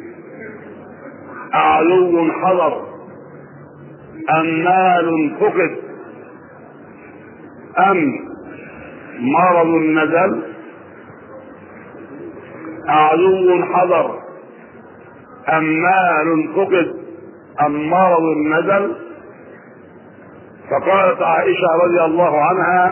أعلو حضر أم مال فقد أم مرض نزل؟ أعلو حضر أم مال فقد أم مرض نزل؟ فقالت عائشة رضي الله عنها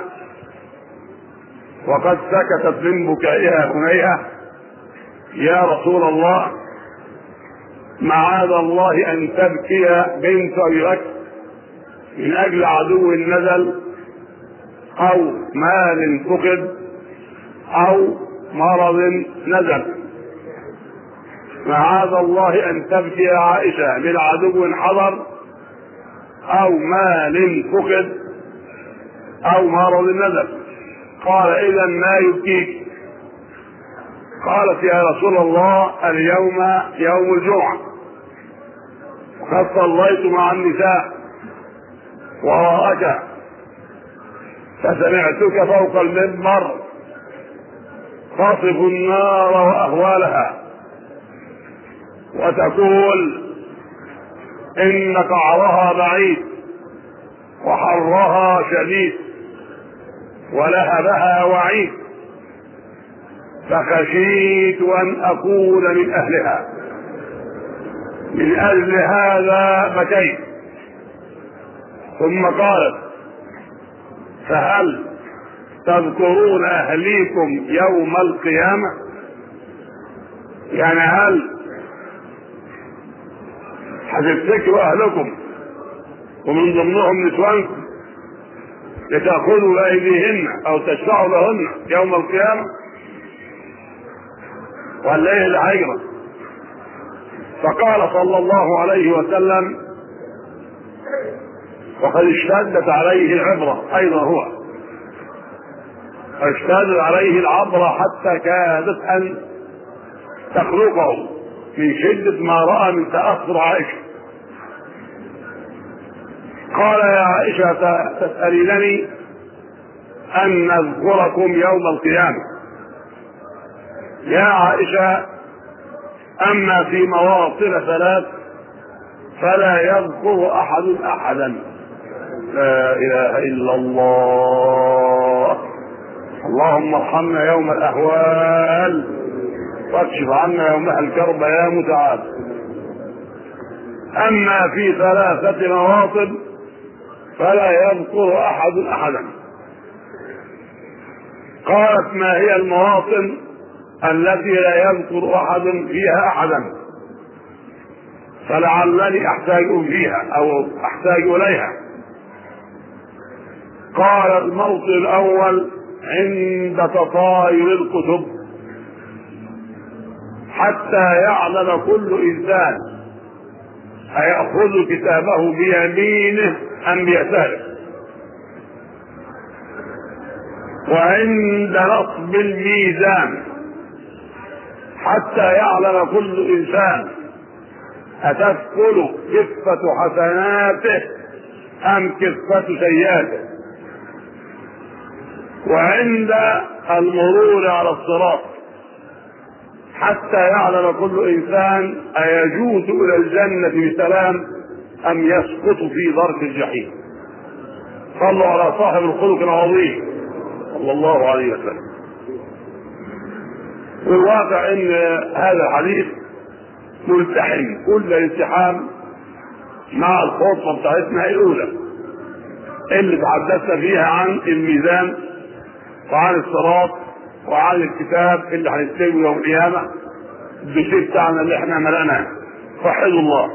وقد سكتت من بكائها هنيهة: يا رسول الله، معاذ الله أن تبكي بنت أبي بكر من أجل عدو نزل أو مال فقد أو مرض نزل. معاذ الله أن تبكي يا عائشة من عدو حضر أو مال فقد أو مرض نزل. قال: إذا ما يبكيك؟ قالت: يا رسول الله، اليوم يوم الجمعة وقد صليت مع النساء وراءك فسمعتك فوق المنبر تصف النار وأهوالها وتقول: إن قعرها بعيد وحرها شديد ولهبها وعيد، فخشيت أن أكون من أهلها، من أجل هذا بكيت. ثم قالت: فهل تذكرون أهليكم يوم القيامة؟ يعني هل هتفتكروا أهلكم ومن ضمنهم نسوانكم لتأخذوا بأيديهن أو تشفعوا لهن يوم القيامة؟ ولا إيه اللي هيجرى؟ فقال صلى الله عليه وسلم: وقد اشتدت عليه العبرة، أيضا هو اشتدت عليه العبرة حتى كادت أن تخلقه من شدة ما رأى من تأثر عائشة. قال: يا عائشة تسألينني أن نذكركم يوم القيامة. يا عائشة، أما في مواطن ثلاث فلا يذكر أحد أحدا. لا إله إلا الله. اللهم ارحمنا يوم الأهوال واكشف عنا يومها الكرب يا متعال. أما في ثلاثة مواطن فلا يذكر أحد أحدا. قالت: ما هي المواطن التي لا يذكر أحد فيها أحدا؟ فلعلني أحتاج فيها أو أحتاج إليها. قال: الموطن الأول عند تطاير الكتب، حتى يعلم كل إنسان أيأخذ كتابه بيمينه أم بيساره. وعند نصب الميزان، حتى يعلم كل إنسان أتثقل كفة حسناته أم كفة سيئاته. وعند المرور على الصراط، حتى يعلم كل إنسان أيجوز إلى الجنة بسلام أم يسقط في ضرب الجحيم. صلوا على صاحب الخلق العظيم صلى الله عليه وسلم. والواقع ان هذا الحديث ملتحم كل الالتحام مع الخطبه بتاعتنا الاولى اللي تحدثنا فيها عن الميزان وعن الصراط وعن الكتاب اللي هنستلمه يوم القيامه، الدشير بتاعنا اللي احنا ملأناه. وحدوا الله.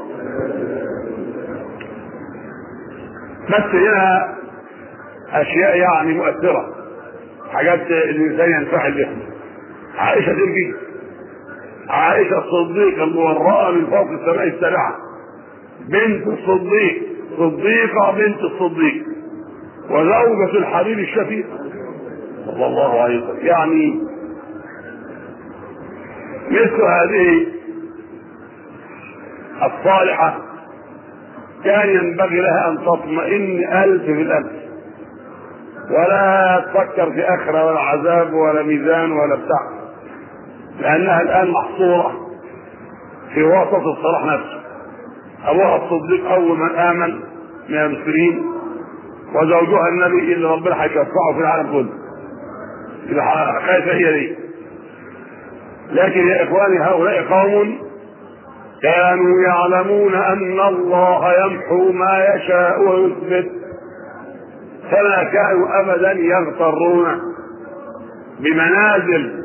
بس هنا اشياء يعني مؤثره، حاجات الانسان ينفعل بها. عائشه تبكي، عائشه الصديقه الموراه من فوق السماء السابعه، بنت الصديق، صديقه بنت الصديق، وزوجة الحبيب الشفيق صلى الله عليه وسلم. يعني مثل هذه الصالحه كان ينبغي لها ان تطمئن الف في الالف، ولا تفكر في اخره ولا عذاب ولا ميزان ولا بتاع، لانها الان محصوره في وسط الصلاح نفسه. ابوها الصديق اول من امن من المسلمين، وزوجها النبي اللي ربنا هيشفعه في العالم كله. يبقى خايفه هي دي. لكن يا اخواني هؤلاء قوم كانوا يعلمون ان الله يمحو ما يشاء ويثبت، فلا كانوا ابدا يغترون بمنازل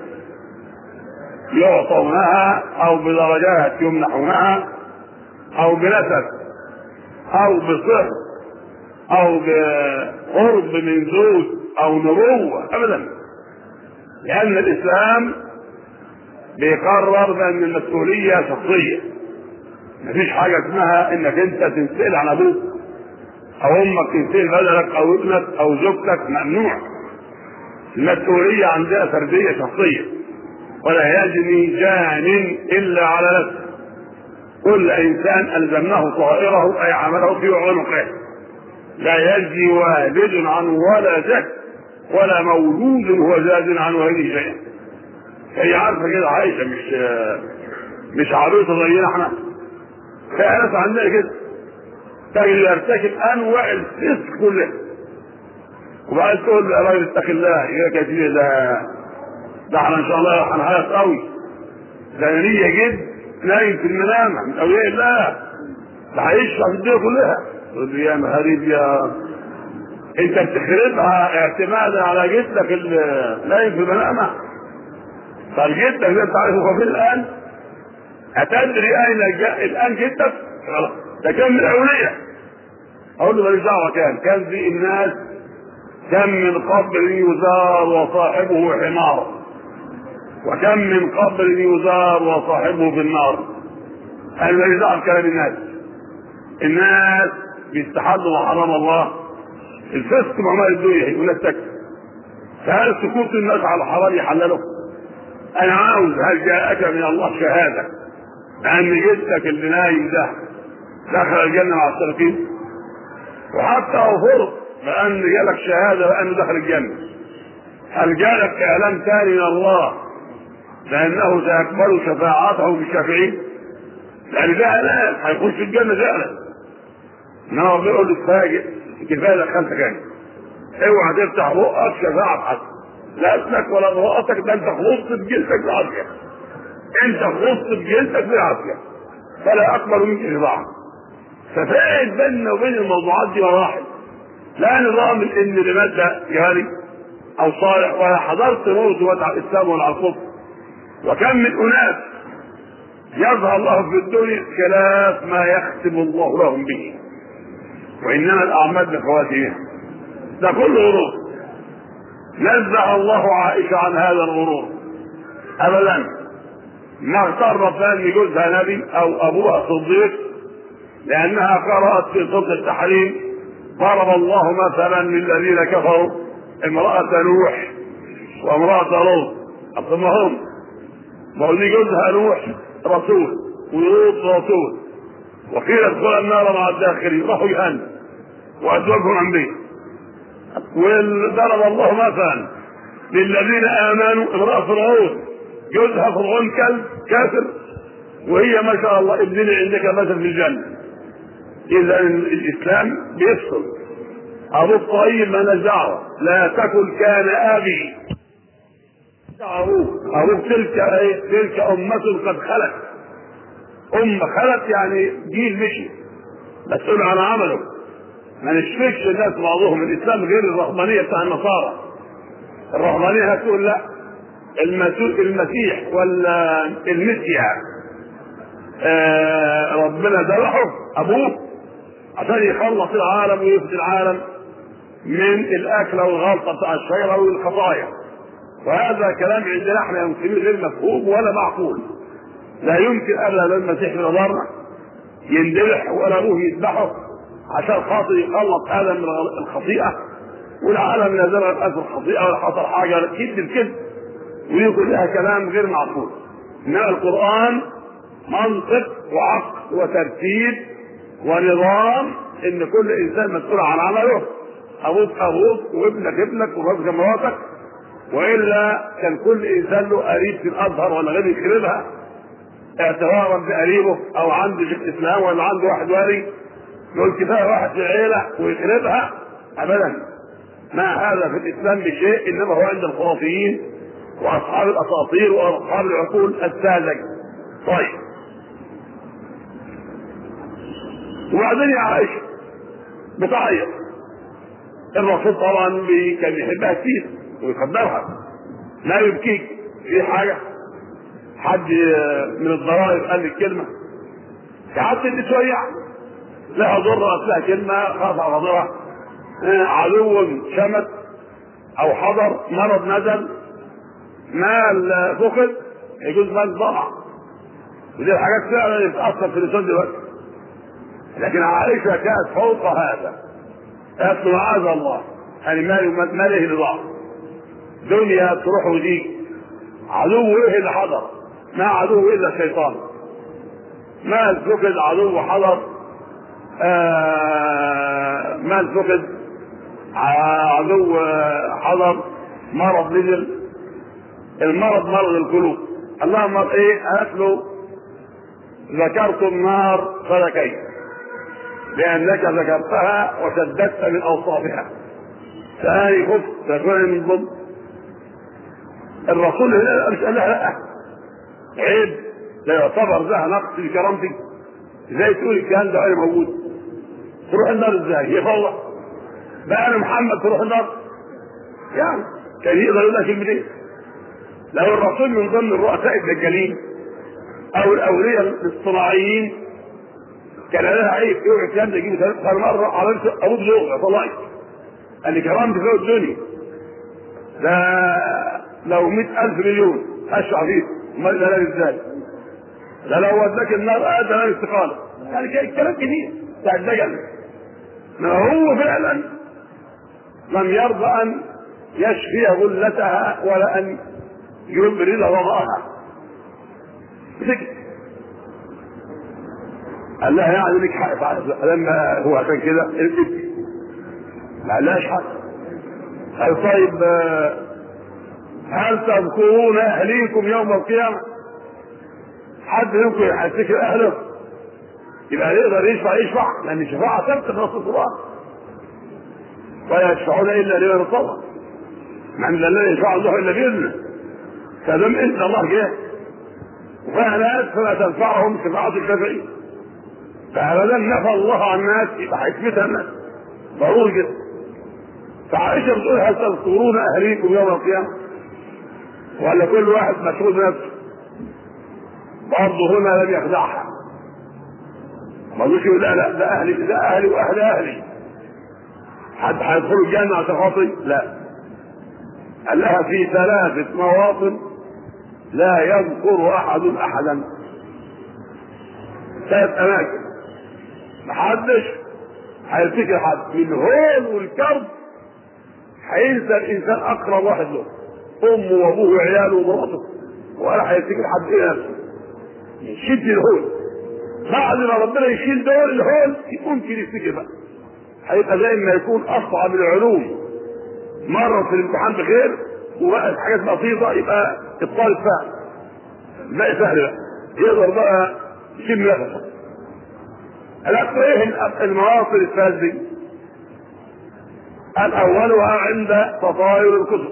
يعطونها او بدرجات يمنحونها او بنسب او بصهر او بقرب من زوج او نبوه ابدا، لان الاسلام بيقرر بان المسؤوليه شخصيه. مفيش حاجه اسمها انك انت تنسال عن ابوك او امك تنسال بدلك او ابنك او زوجتك، ممنوع. المسؤوليه عندها فرديه شخصيه، ولا يجني جان الا على نفسه. كل انسان الزمناه طائره اي عمله في عنقه، لا يجزي والد عن ولده ولا مولود هو جاز عن والده شيئا. هي عارفه كده، عايشه مش مش عروسه زينا احنا. في ناس عندنا كده يرتكب انواع الفسق كلها، وبعد تقول له يا راجل اتق الله يا كتير، ده ده احنا ان شاء الله هنهيص قوي، ده نية جد نايم في المنامة من اولياء الله، ده هيشفع في الدنيا كلها. تقول له يا مهاريب يا انت بتخربها اعتمادا على جدك اللي نايم في المنامة. طب جدك ده انت عارفه فين الان؟ هتدري اين جاء الان جدك؟ ده كان من الاولياء. اقول له ماليش دعوه، كان كان في الناس كم من قبر يزار وصاحبه حمار، وكم من قبر يزار وصاحبه في النار. قال ماليش دعوه بكلام الناس. الناس بيستحلوا وحرام الله، الفسق معمار الدنيا يقول لك سكت. فهل سكوت الناس على الحرام يحلله؟ انا عاوز، هل جاءك من الله شهاده ان جدك اللي نايم ده دخل الجنه مع السالكين؟ وحتى لو فرض بان جالك شهاده بانه دخل الجنه، هل جالك اعلام ثاني من الله لانه سيقبل شفاعته بالشافعين؟ لان ده اعلان هيخش الجنه فعلا. انما بيقول لك فاجئ كفايه دخلت جنه، اوعى تفتح بقك شفاعه حد، لا اسمك ولا رؤتك، ده انت خلصت بجلدك بالعافيه، انت خلصت بجلدك بالعافيه، فلا اكبر منك شفاعه. ففائد بيننا وبين الموضوعات دي مراحل، لا نظام ان لمات ده جاري او صالح، ولا حضرت موت وضع الاسلام ولا الكفر. وكم من اناس يظهر الله في الدنيا خلاف ما يختم الله لهم به، وانما الاعمال بخواتمها. ده كله غرور، نزه الله عائشه عن هذا الغرور ابدا. ما اغترت بان جوزها نبي او ابوها صديق لانها قرات في سوره التحريم ضرب الله مثلا للذين كفروا امراه نوح وامراه لوط. اصل ما هم ما هو دي جوزها نوح رسول ولوط رسول، وقيل ادخل النار مع الداخلين، راحوا جهنم وازواجهم انبياء. وضرب الله مثلا للذين امنوا امراه فرعون، جوزها فرعون كلب كافر، وهي ما شاء الله ابني عندك مثل في الجنه. اذا الاسلام بيفصل. ابو الطيب ما نزعه، لا تكن كان ابي ابوك ابوك تلك تلك امه قد خلت، امه خلت يعني جيل مشي مسؤول عن عمله. ما نشفكش الناس بعضهم. الاسلام غير الرهبانيه بتاع النصارى. الرهبانيه هتقول لا المسيح ولا المسيح آه ربنا ذبحه ابوه عشان يخلص العالم ويفدي العالم من الاكل والغلطه بتاع الشجره والخطايا. وهذا كلام عندنا احنا المسلمين غير مفهوم ولا معقول. لا يمكن ابدا للمسيح من ضرنا يندلح ولا ابوه يذبحه عشان خاطر يخلص ادم من الخطيئه، والعالم لا زال اثر الخطيئه ولا حصل حاجه، كذب الكذب، ودي كلها كلام غير معقول. انما القران منطق وعقل وترتيب ونظام، ان كل انسان مسؤول عن عمله. ابوك ابوك وابنك ابنك ومراتك مراتك، والا كان كل انسان له قريب في الازهر ولا غير يخربها اعتبارا بقريبه، او عنده شيخ اسلام ولا عنده واحد والي يقول كفايه واحد في العيله ويخربها. ابدا، ما هذا في الاسلام بشيء، انما هو عند الخرافيين واصحاب الاساطير واصحاب العقول الساذجه. طيب، وبعدين يا عائشه بتعيط. الرسول طبعا كان يحبها كتير ويقدرها، لا يبكيك في حاجه. حد من الضرائب قال لي كلمه قعدت ادي شويه لها ضر، اصلها كلمه خاف على غضبها، عدو شمت او حضر، مرض نزل، مال فقد، يجوز مال ضاع. ودي الحاجات فعلا بتاثر في اللسان دلوقتي. لكن عائشه كانت فوق هذا، قالت له معاذ الله، يعني مالي ماله اللي ضاع، دنيا تروح وتيجي، عدو ايه اللي حضر؟ ما عدو الا الشيطان. مال فقد، عدو حضر، آه مال فقد، عدو حضر، مرض نزل. المرض مرض القلوب. اللهم ايه؟ قالت له ذكرت النار فبكيت. لانك ذكرتها وشددت من اوصافها. ثاني خف تكون من ضمن الرسول هنا مش قال لها لا عيب، لا يعتبر ده نقص في كرامتك؟ ازاي تقول الكلام ده وانا موجود؟ تروح النار ازاي؟ يا الله بقى انا محمد تروح النار؟ يعني كان يقدر يقول لها كلمتين. لو الرسول من ضمن الرؤساء الدجالين او الاولياء الاصطناعيين كان لها عيب يوعي الكلام ده يجيبه ثلاث مره عملت ابوك ذوق طلعت قال لي كرامتي فوق الدنيا ده لو مئة ألف مليون اشرع فيه امال ده ازاي؟ ده لو وداك النار ادى لا استقاله. يعني الكلام كتير بتاع الدجل. ما هو فعلا لم يرضى ان يشفي غلتها ولا ان يبرد وضعها. سكت. قال لها يعني لك حق فعلا لما هو عشان كده الابن ما قالهاش حق. قال طيب هل تذكرون اهليكم يوم القيامه؟ حد منكم يفتكر اهله يبقى يقدر يشفع يشفع لان الشفاعه ثابته في نص القران ولا يشفعون الا لمن ارتضى. من الذي يشفع الله الا باذنه. فدام انت الله جه وفعلا فلا تنفعهم شفاعه الشافعين. فابدا نفى الله عن الناس يبقى حكمتها الناس ضروري جدا. فعائشه بتقول هل تذكرون اهليكم يوم القيامه؟ ولا كل واحد مسؤول بنفسه؟ برضه هنا لم يخدعها. ما قالوش لا لا ده اهلي ده اهلي واهل اهلي. حد هيدخلوا الجنه عشان خاطري؟ لا. قال لها في ثلاثه مواطن لا يذكر احد احدا. ثلاث اماكن محدش هيفتكر حد. من الهول والكرب هينسى الانسان اقرب واحد له امه وابوه وعياله ومراته ولا هيفتكر حد ايه نفسه. يشد الهول بعد ما ربنا يشيل دول الهول ممكن يفتكر بقى. هيبقى زي ما يكون اصعب العلوم مره في الامتحان بخير وبقى حاجات بسيطه يبقى الطالب فاهم بقى سهل بقى يقدر بقى يشم نفسه. الاكثر ايه المواطن الثلاث دي؟ الاولها عند تطاير الكتب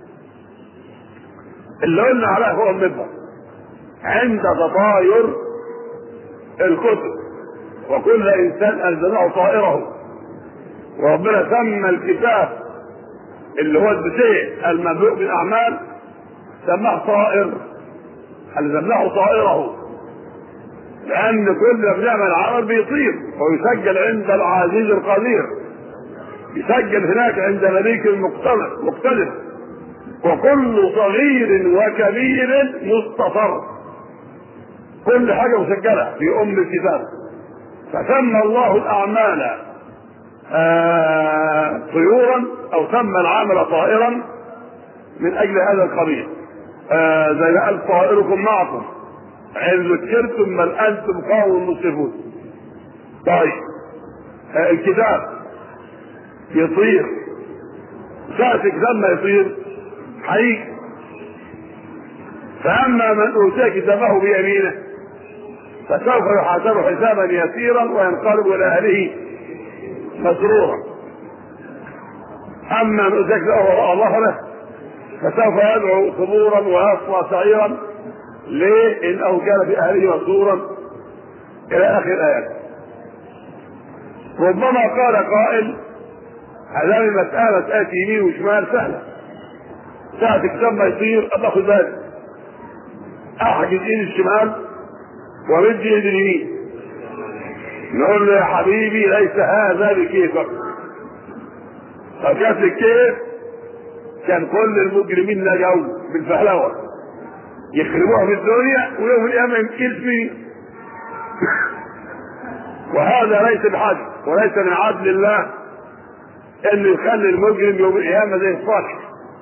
اللي قلنا عليها هو المنبر. عند تطاير الكتب وكل انسان الزمه طائره. وربنا سمى الكتاب اللي هو البشيء المملوء بالاعمال سماه طائر الزمه طائره لان كل ما بيعمل عمل بيطير ويسجل عند العزيز القدير. يسجل هناك عند مليك المقتدر مقتدر وكل صغير وكبير مستطر. كل حاجه مسجله في ام الكتاب. فسمى الله الاعمال آه طيورا او سمى العمل طائرا من اجل هذا القبيل. آه زي ما قال طائركم معكم ان ذكرتم بل انتم قوم مسرفون. طيب آه الكتاب يطير ساعة الكتاب ما يطير حقيقي. فاما من اوتي كتابه بيمينه فسوف يحاسب حسابا يسيرا وينقلب الى اهله مسرورا. اما من اوتي كتابه وراء ظهره فسوف يدعو ثبورا ويصلى سعيرا. ليه؟ انه كان في اهله مسرورا الى اخر الايات. ربما قال قائل هذه المسألة تأتي يمين وشمال سهلة. ساعة الكتاب ما يطير أباخد بالي أحجز إيد الشمال ومد إيد اليمين نقول له يا حبيبي ليس هذا بكيفك. فكانت الكيف كان كل المجرمين نجوا بالفهلوة يخربوها في الدنيا ويوم القيامة يمكن فيه. وهذا ليس بحج وليس من عدل الله انه يخلي المجرم يوم القيامه زي الصالح.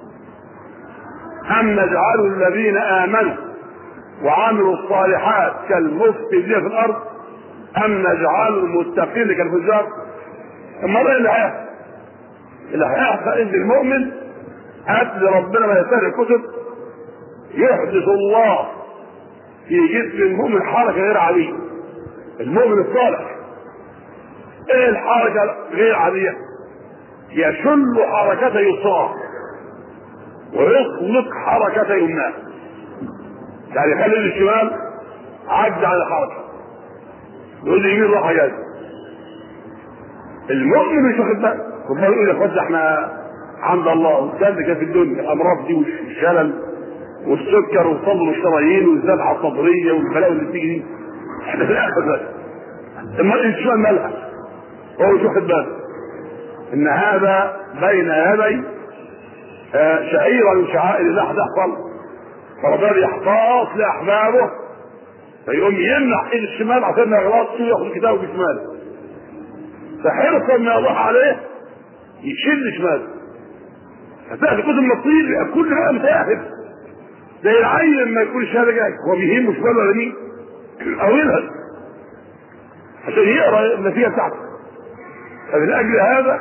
ام نجعل الذين امنوا وعملوا الصالحات كالمفسدين في الارض ام نجعل المتقين كالفجار. امال ايه اللي هيحصل؟ اللي هيحصل ان المؤمن قبل ربنا ما يسهل الكتب يحدث الله في جسم المؤمن حركه غير عاديه. المؤمن الصالح ايه الحركه غير عاديه؟ يشل حركته يسرى ويطلق حركته يمناه، يعني يخلي الشمال عجز عن الحركه، يقول لي يمين راح جاي. المؤمن مش واخد باله، ربنا يقول يا اخوان احنا عند الله كذا في الدنيا، الامراض دي والشلل والسكر والصدر والشرايين والذبحه الصدريه والبلاوي اللي بتيجي دي، احنا في الاخر بس. اما الشمال مالها؟ هو مش واخد باله ان هذا بين يدي شعيره من شعائر الله هتحصل، فربنا يحتاط لاحبابه فيقوم يمنع ايد الشمال عشان ما يغلطش وياخد كتابه بشماله، فحرصا من الله عليه يشيل شماله. هتلاقي كتب المصير كل بقى متاهب زي العين لما يكون شهاده جاي هو بيهمه شمال ولا يمين او يلهث عشان يقرا النتيجه بتاعته. فمن اجل هذا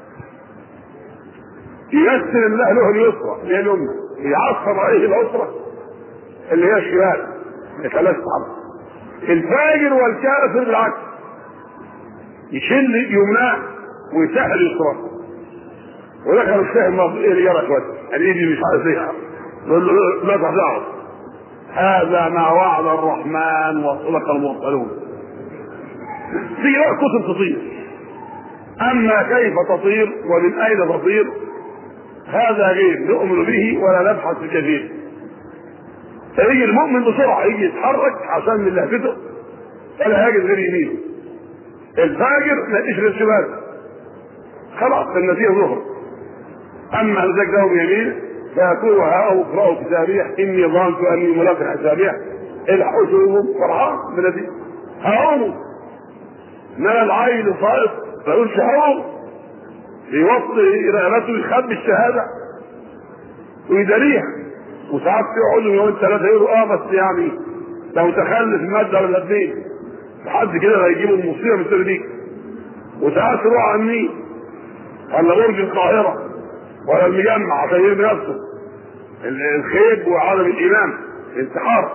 يمثل الله له اليسرى اللي هي اليمنى، يعصر عليه العسرى اللي هي الشمال ما يخليهاش تتحرك. الفاجر والكافر بالعكس يشل يمناه ويسهل يسراه. وده كان مش فاهم ايه اللي جرى كويس، يعني دي مش عارف ايه، يقول له لا تحزعوا هذا ما وعد الرحمن وصدق المرسلون. في بقى كتب تطير، اما كيف تطير ومن اين تطير هذا غير نؤمن به ولا نبحث في كثير. فيجي المؤمن بسرعه يجي يتحرك عشان من لهفته فلا يجد غير يمينه. الفاجر ما يجيش غير شماله، خلاص النتيجه ظهر. اما ذاك له بيمينه فيقول هاؤم اقرأوا كتابيه اني ظننت اني ملاق حسابيه، الحقوا شؤونهم فرحان بنتيجه هاؤم. انما العين صائف فيقول هاؤم يوطي رقبته يخبي الشهاده ويداريها، وساعات يقعدوا يومين ثلاثه يقولوا اه بس يعني لو تخلف ماده ولا اثنين لحد كده هيجيبوا المصيبه من التدريج. وساعات يروح على النيل ولا برج القاهره ولا المجمع عشان يرمي نفسه، الخيب وعدم الايمان الانتحار.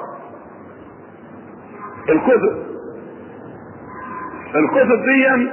الكتب الكتب دي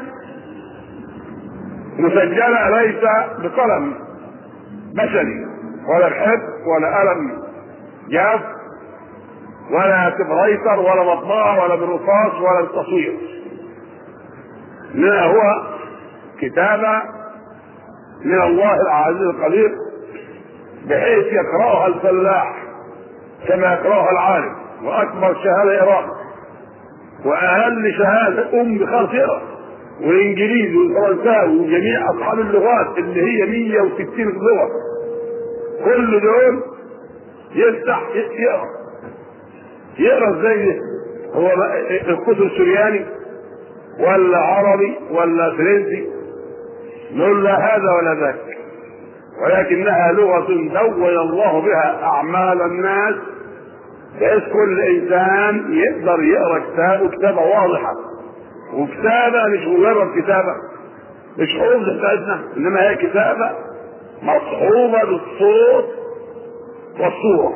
مسجله ليس بقلم بشري ولا بحب ولا قلم جاف ولا تبريتر ولا مطبعه ولا بالرصاص ولا بالتصوير، انما هو كتابه من الله العزيز القدير بحيث يقراها الفلاح كما يقراها العالم، واكبر شهاده يقراها واقل شهاده ام بخمس يقرا، والانجليزي والفرنساوي وجميع اصحاب اللغات اللي هي مية وستين لغه كل دول يفتح يقرا. يقرا ازاي؟ هو الكتب سورياني ولا عربي ولا فرنسي؟ نقول لا هذا ولا ذاك، ولكنها لغه دون الله بها اعمال الناس بحيث كل انسان يقدر يقرا كتابه كتابه واضحه، وكتابه مش مجرد كتابه مش حروف بتاعتنا، انما هي كتابه مصحوبه بالصوت والصوره.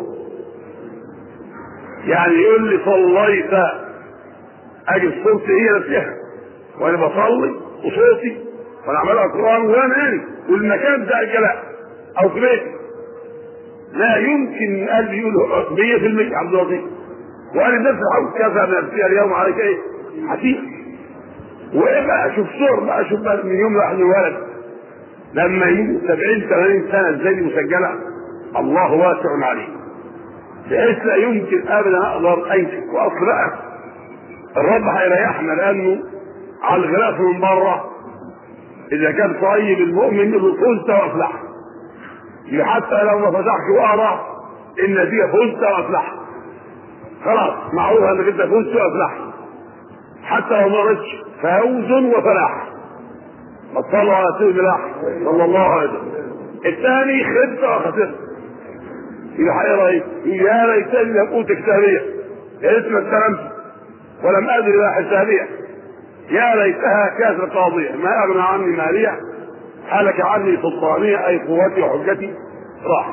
يعني يقول لي صليت اجي صورتي هي نفسها وانا بصلي وصوتي وانا عمال قران وانا قاري والمكان بتاع الجلاء او في بيتي لا يمكن قلبي يقول مية في المية عبد اللطيف، وانا نفسي حاول كذا نفسي اليوم عليك ايه حسيب. وايه بقى اشوف صور بقى اشوف بقى من يوم واحد الولد لما يجي سبعين ثمانين سنه ازاي دي مسجله، الله واسع عليه بحيث لا يمكن ابدا اقدر امسك. واصل بقى الرب هيريحنا لانه على الغلاف من بره اذا كان طيب المؤمن يقول فزت وافلح، حتى لو ما فتحش واقرا النتيجه فزت وافلح، خلاص معروف انك انت فزت وافلح حتى لو ما قريتش فوز وفلاح. صلوا على سيدنا الله صلى الله عليه وسلم. الثاني خبت وخسرت، يبقى هيقرا ايه؟ يا ليتني لم اوت كتابيه، يا ريت ما استلمت ولم ادري ما حسابيه، يا ليتها كانت القاضيه ما اغنى عني ماليه هلك عني سلطانيه اي قوتي وحجتي راح.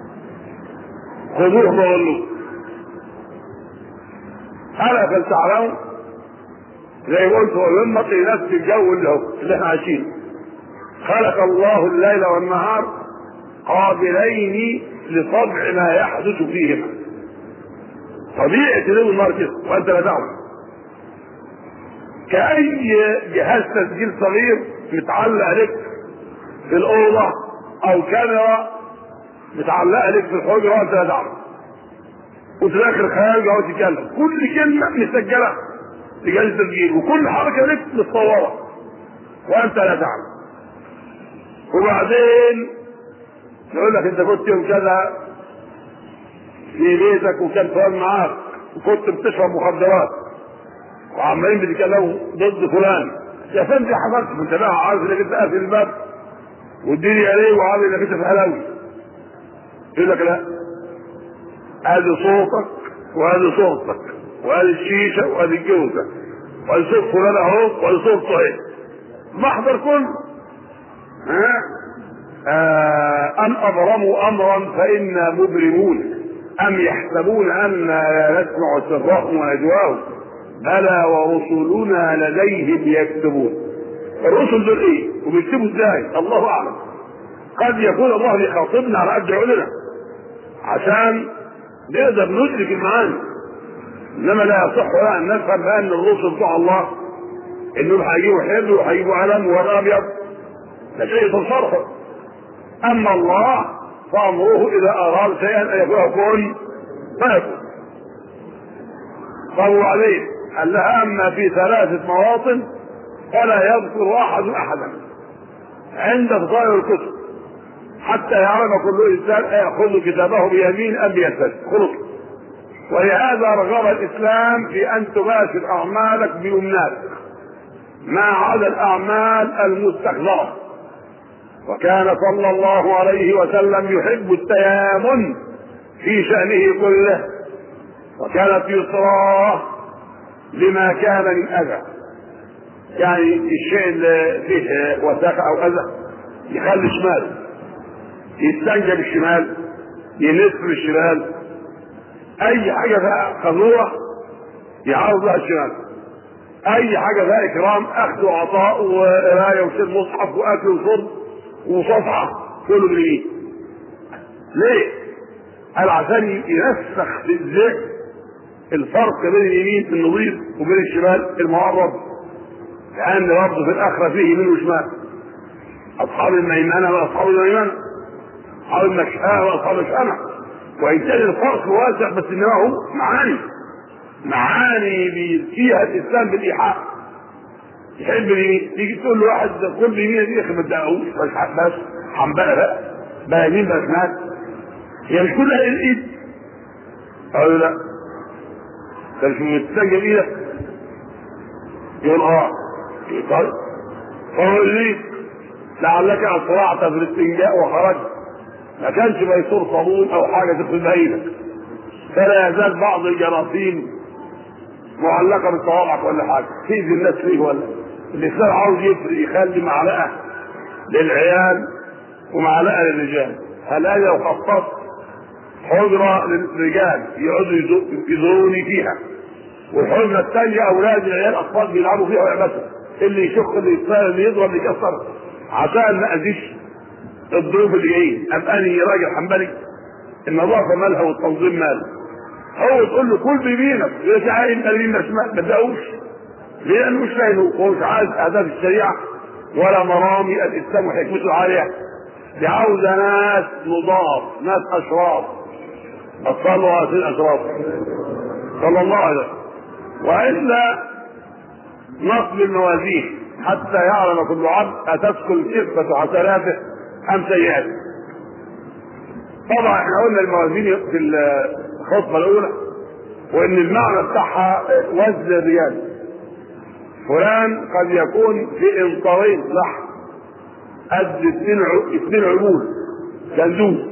خذوه فغلوه. الا فلتعلموا زي ما قلت هو ينمطي نفس الجو اللي هو اللي احنا عايشينه. خلق الله الليل والنهار قابلين لطبع ما يحدث فيهما. طبيعة الليل والنهار كده وانت لا دعوة. كأي جهاز تسجيل صغير متعلق لك في الأوضة أو كاميرا متعلقة لك في الحجرة وانت لا دعوة. وفي الآخر خارج أهو تتكلم كل كلمة مسجلة في جهاز تسجيل وكل حركة لك متصورة وانت لا تعلم. وبعدين يقول لك انت كنت يوم كذا في بيتك وكان فلان معاك وكنت بتشرب مخدرات وعمالين بيتكلموا ضد فلان. يا فندم حضرتك انت بقى عارف انك انت قافل الباب والدنيا ليه وعارف انك انت في هلاوي. يقول لك لا، ادي صوتك وادي صوتك وادي الشيشه وادي الجوزه وادي صوت فلان اهو وادي صوت صحيح محضر كله. ها آه أم أبرموا أمرا فإنا مبرمون أم يحسبون أن لا نسمع سرهم ونجواهم بلى ورسلنا لديهم يكتبون. الرسل دول إيه وبيكتبوا إزاي؟ الله أعلم. قد يكون الله بيخاطبنا على قد عقولنا عشان نقدر ندرك المعاني، إنما لا يصح لنا أن نفهم بأن الرسل بتوع الله إنهم هيجيبوا حبر وهيجيبوا علم ورق أبيض، ده شيء تصرف. أما الله فأمره إذا أراد شيئا أن يكون كن فيكون. قالوا عليه قال لها أما في ثلاثة مواطن فلا يذكر أحد أحدا عند تطاير الكتب حتى يعلم كل إنسان أيأخذ كتابه بيمين أم بيسار. خلص. ولهذا رغب الإسلام في أن تباشر أعمالك بيمناك ما عدا الأعمال المستحضرة. وكان صلى الله عليه وسلم يحب التيامن في شأنه كله، وكانت يسراه لما كان من أذى. يعني الشيء اللي فيه وساخة أو أذى يخلي شمال، يستنجى بالشمال، ينس بالشمال، أي حاجة فيها خضوع يعرض لها الشمال، أي حاجة فيها إكرام أخذ وعطاء وقراية وشيل مصحف وأكل وشرب وصفحة كله باليمين. ليه؟ قال عشان يرسخ في الذهن الفرق بين اليمين النظيف وبين الشمال المعرض، لأن برضه في الآخرة فيه يمين وشمال، أصحاب الميمنة وأصحاب الميمنة، أصحاب المشأمة وأصحاب المشأمة. وإن كان الفرق واسع بس إنما هو معاني معاني فيها الإسلام بالإيحاء. يحب اليمين تيجي تقول له واحد كل يمين دي ما تدعوش بس حنبله بقى بقى يمين بقى شمال، هي مش كلها الايد. قالوا لا ده مش مستنجى بايدك. يقول اه طيب فقول لي لعلك اسرعت في الاستنجاء وخرجت، ما كانش ميسور صابون او حاجه تدخل بايدك، فلا يزال بعض الجراثيم معلقه بصوابعك ولا حاجه تيجي الناس فيه. ولا الإسلام عاوز يفرق يخلي معلقة للعيال ومعلقة للرجال. هل أنا لو خصصت حجرة للرجال يقعدوا يزوروني فيها والحجرة الثانية أولاد العيال أطفال بيلعبوا فيها ويعبثوا، اللي يشق اللي يصير اللي يضرب اللي يكسر، عشان ما أذيش الضيوف اللي جايين. أبقى أنا راجل حنبلي النظافة مالها والتنظيم مالها. هو تقول له كل بيمينك يقول لك عايز قليل شمال ما تدقوش لأنه مش فاهم هو مش عايز أهداف الشريعة ولا مرامي الإسلام وحكمته العالية. دي عاوزة ناس نضاف، ناس أشراف. صلوا على سيد الأشراف صلى الله عليه وسلم. وإلا نصب الموازين حتى يعلم كل عبد أتسكن كفة حسناته أم سيئاته. طبعا احنا قلنا الموازين في الخطبة الأولى وإن المعنى بتاعها وزن الريال. فلان قد يكون في انطرين لحم قد اثنين عمود كندوز،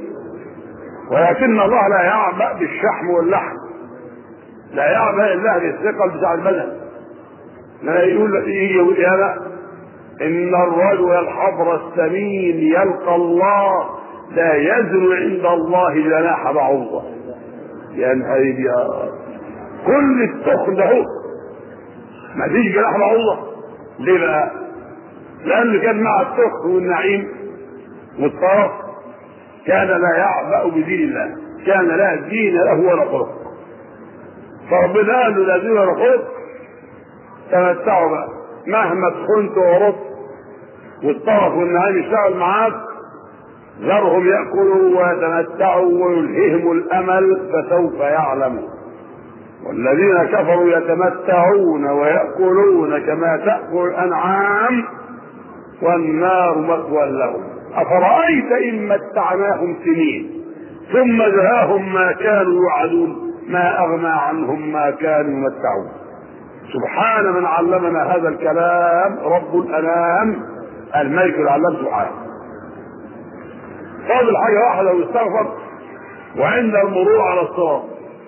ولكن الله لا يعبأ بالشحم واللحم، لا يعبأ الا بالثقل بتاع البدن. لا يقول لك ايه يا لا ان الرجل الحبر السمين يلقى الله لا يزن عند الله جناح بعوضه. يا نهار يا كل التخن ده ما فيش جناح بعوضة. ليه بقى؟ لأن كان مع السخط والنعيم والطرف كان لا يعبأ بدين الله، كان لا دين له ولا خلق. فربنا قال له لا دين ولا خلق، تمتعوا بقى مهما تخنت ورطت والطرف والنعيم يشتغل معاك، ذرهم يأكلوا ويتمتعوا ويلههم الأمل فسوف يعلموا. والذين كفروا يتمتعون ويأكلون كما تأكل الأنعام والنار مثوى لهم. أفرأيت إن متعناهم سنين ثم جاءهم ما كانوا يوعدون ما أغنى عنهم ما كانوا يمتعون. سبحان من علمنا هذا الكلام، رب الأنام الملك العلام سبحانه. فاضل حاجة واحدة ويستغفر وعند المرور على الصراط،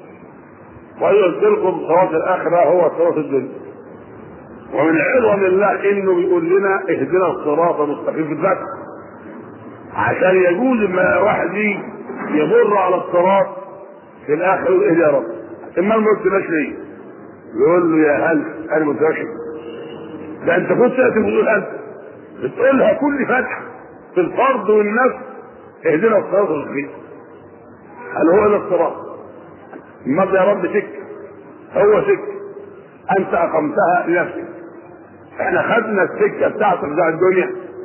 ويذكركم صراط الآخرة هو صراط الدنيا. ومن عظم الله انه بيقول لنا اهدنا الصراط المستقيم في الذات، عشان يجوز ما واحد يمر على الصراط في الاخر يقول ايه يا رب، اما ما قلتلاش ليه؟ يقول له يا هل انا متوكل. ده انت كنت تاتي وتقول انت بتقولها كل فتحه في الفرض والنفس، اهدنا الصراط المستقيم. هل هو ده الصراط؟ المرض يا رب سكه، هو سكه انت اقمتها لنفسك. احنا خدنا السكه بتاعتك بتاع الدنيا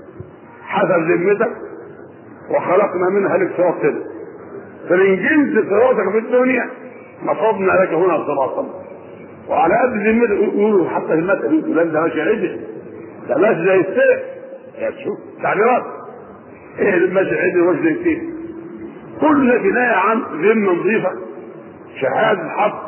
حسب ذمتك وخلقنا منها لك صراط كده، فمن جنس صراطك في الدنيا نصبنا لك هنا صراطا، وعلى قد ذمتك يقولوا حتى في المثل يقولوا ده ماشي عدل، ده ماشي زي السيف. يا شوف تعبيرات ايه اللي ماشي عدل وماشي زي السيف؟ كل كنايه عن ذمه نظيفه، شهاده حق،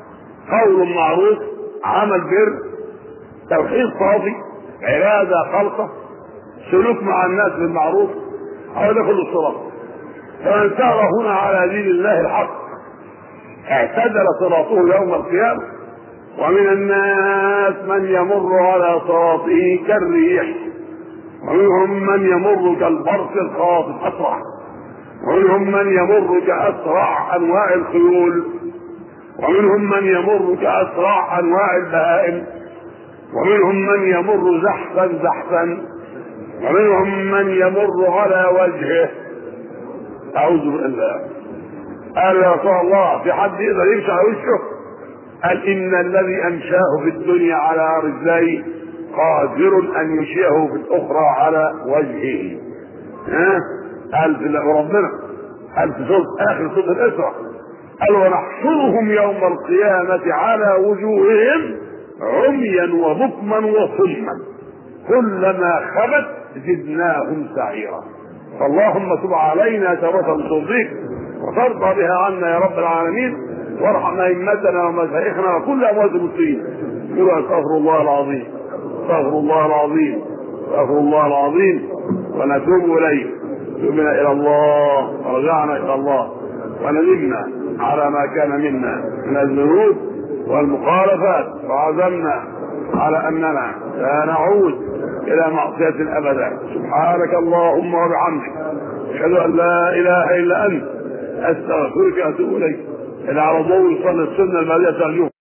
قول معروف، عمل بر، توحيد صافي، عباده خالصه، سلوك مع الناس بالمعروف، هذا كل الصراط. فمن سار هنا على دين الله الحق اعتدل صراطه يوم القيامه. ومن الناس من يمر على صراطه كالريح، ومنهم من يمر كالبرق الخاطف اسرع، ومنهم من يمر كاسرع انواع الخيول، ومنهم من يمر كاسرع انواع البهائم، ومنهم من يمر زحفا زحفا، ومنهم من يمر على وجهه. اعوذ بالله. قال يا رسول الله في حد يقدر يمشي على وشه؟ قال ان الذي امشاه في الدنيا على رجليه قادر ان يمشيه في الاخرى على وجهه. ها؟ قال في ربنا قال في صوت اخر صوت الاسراء قال ونحشرهم يوم القيامه على وجوههم عميا وبكما وصما كلما خبت زدناهم سعيرا. فاللهم تب علينا توبة ترضيك وترضى بها عنا يا رب العالمين، وارحم ائمتنا ومشايخنا وكل اموات المسلمين. قولوا استغفر الله العظيم، استغفر الله العظيم، استغفر الله العظيم، ونتوب اليه. تبنا الى الله ورجعنا الى الله وندمنا على ما كان منا من الذنوب والمخالفات، وعزمنا على اننا لا نعود الى معصية ابدا. سبحانك اللهم وبحمدك اشهد ان لا اله الا انت استغفرك واتوب اليك. الى على ضوء صلاه السنه الماليه ترجوه.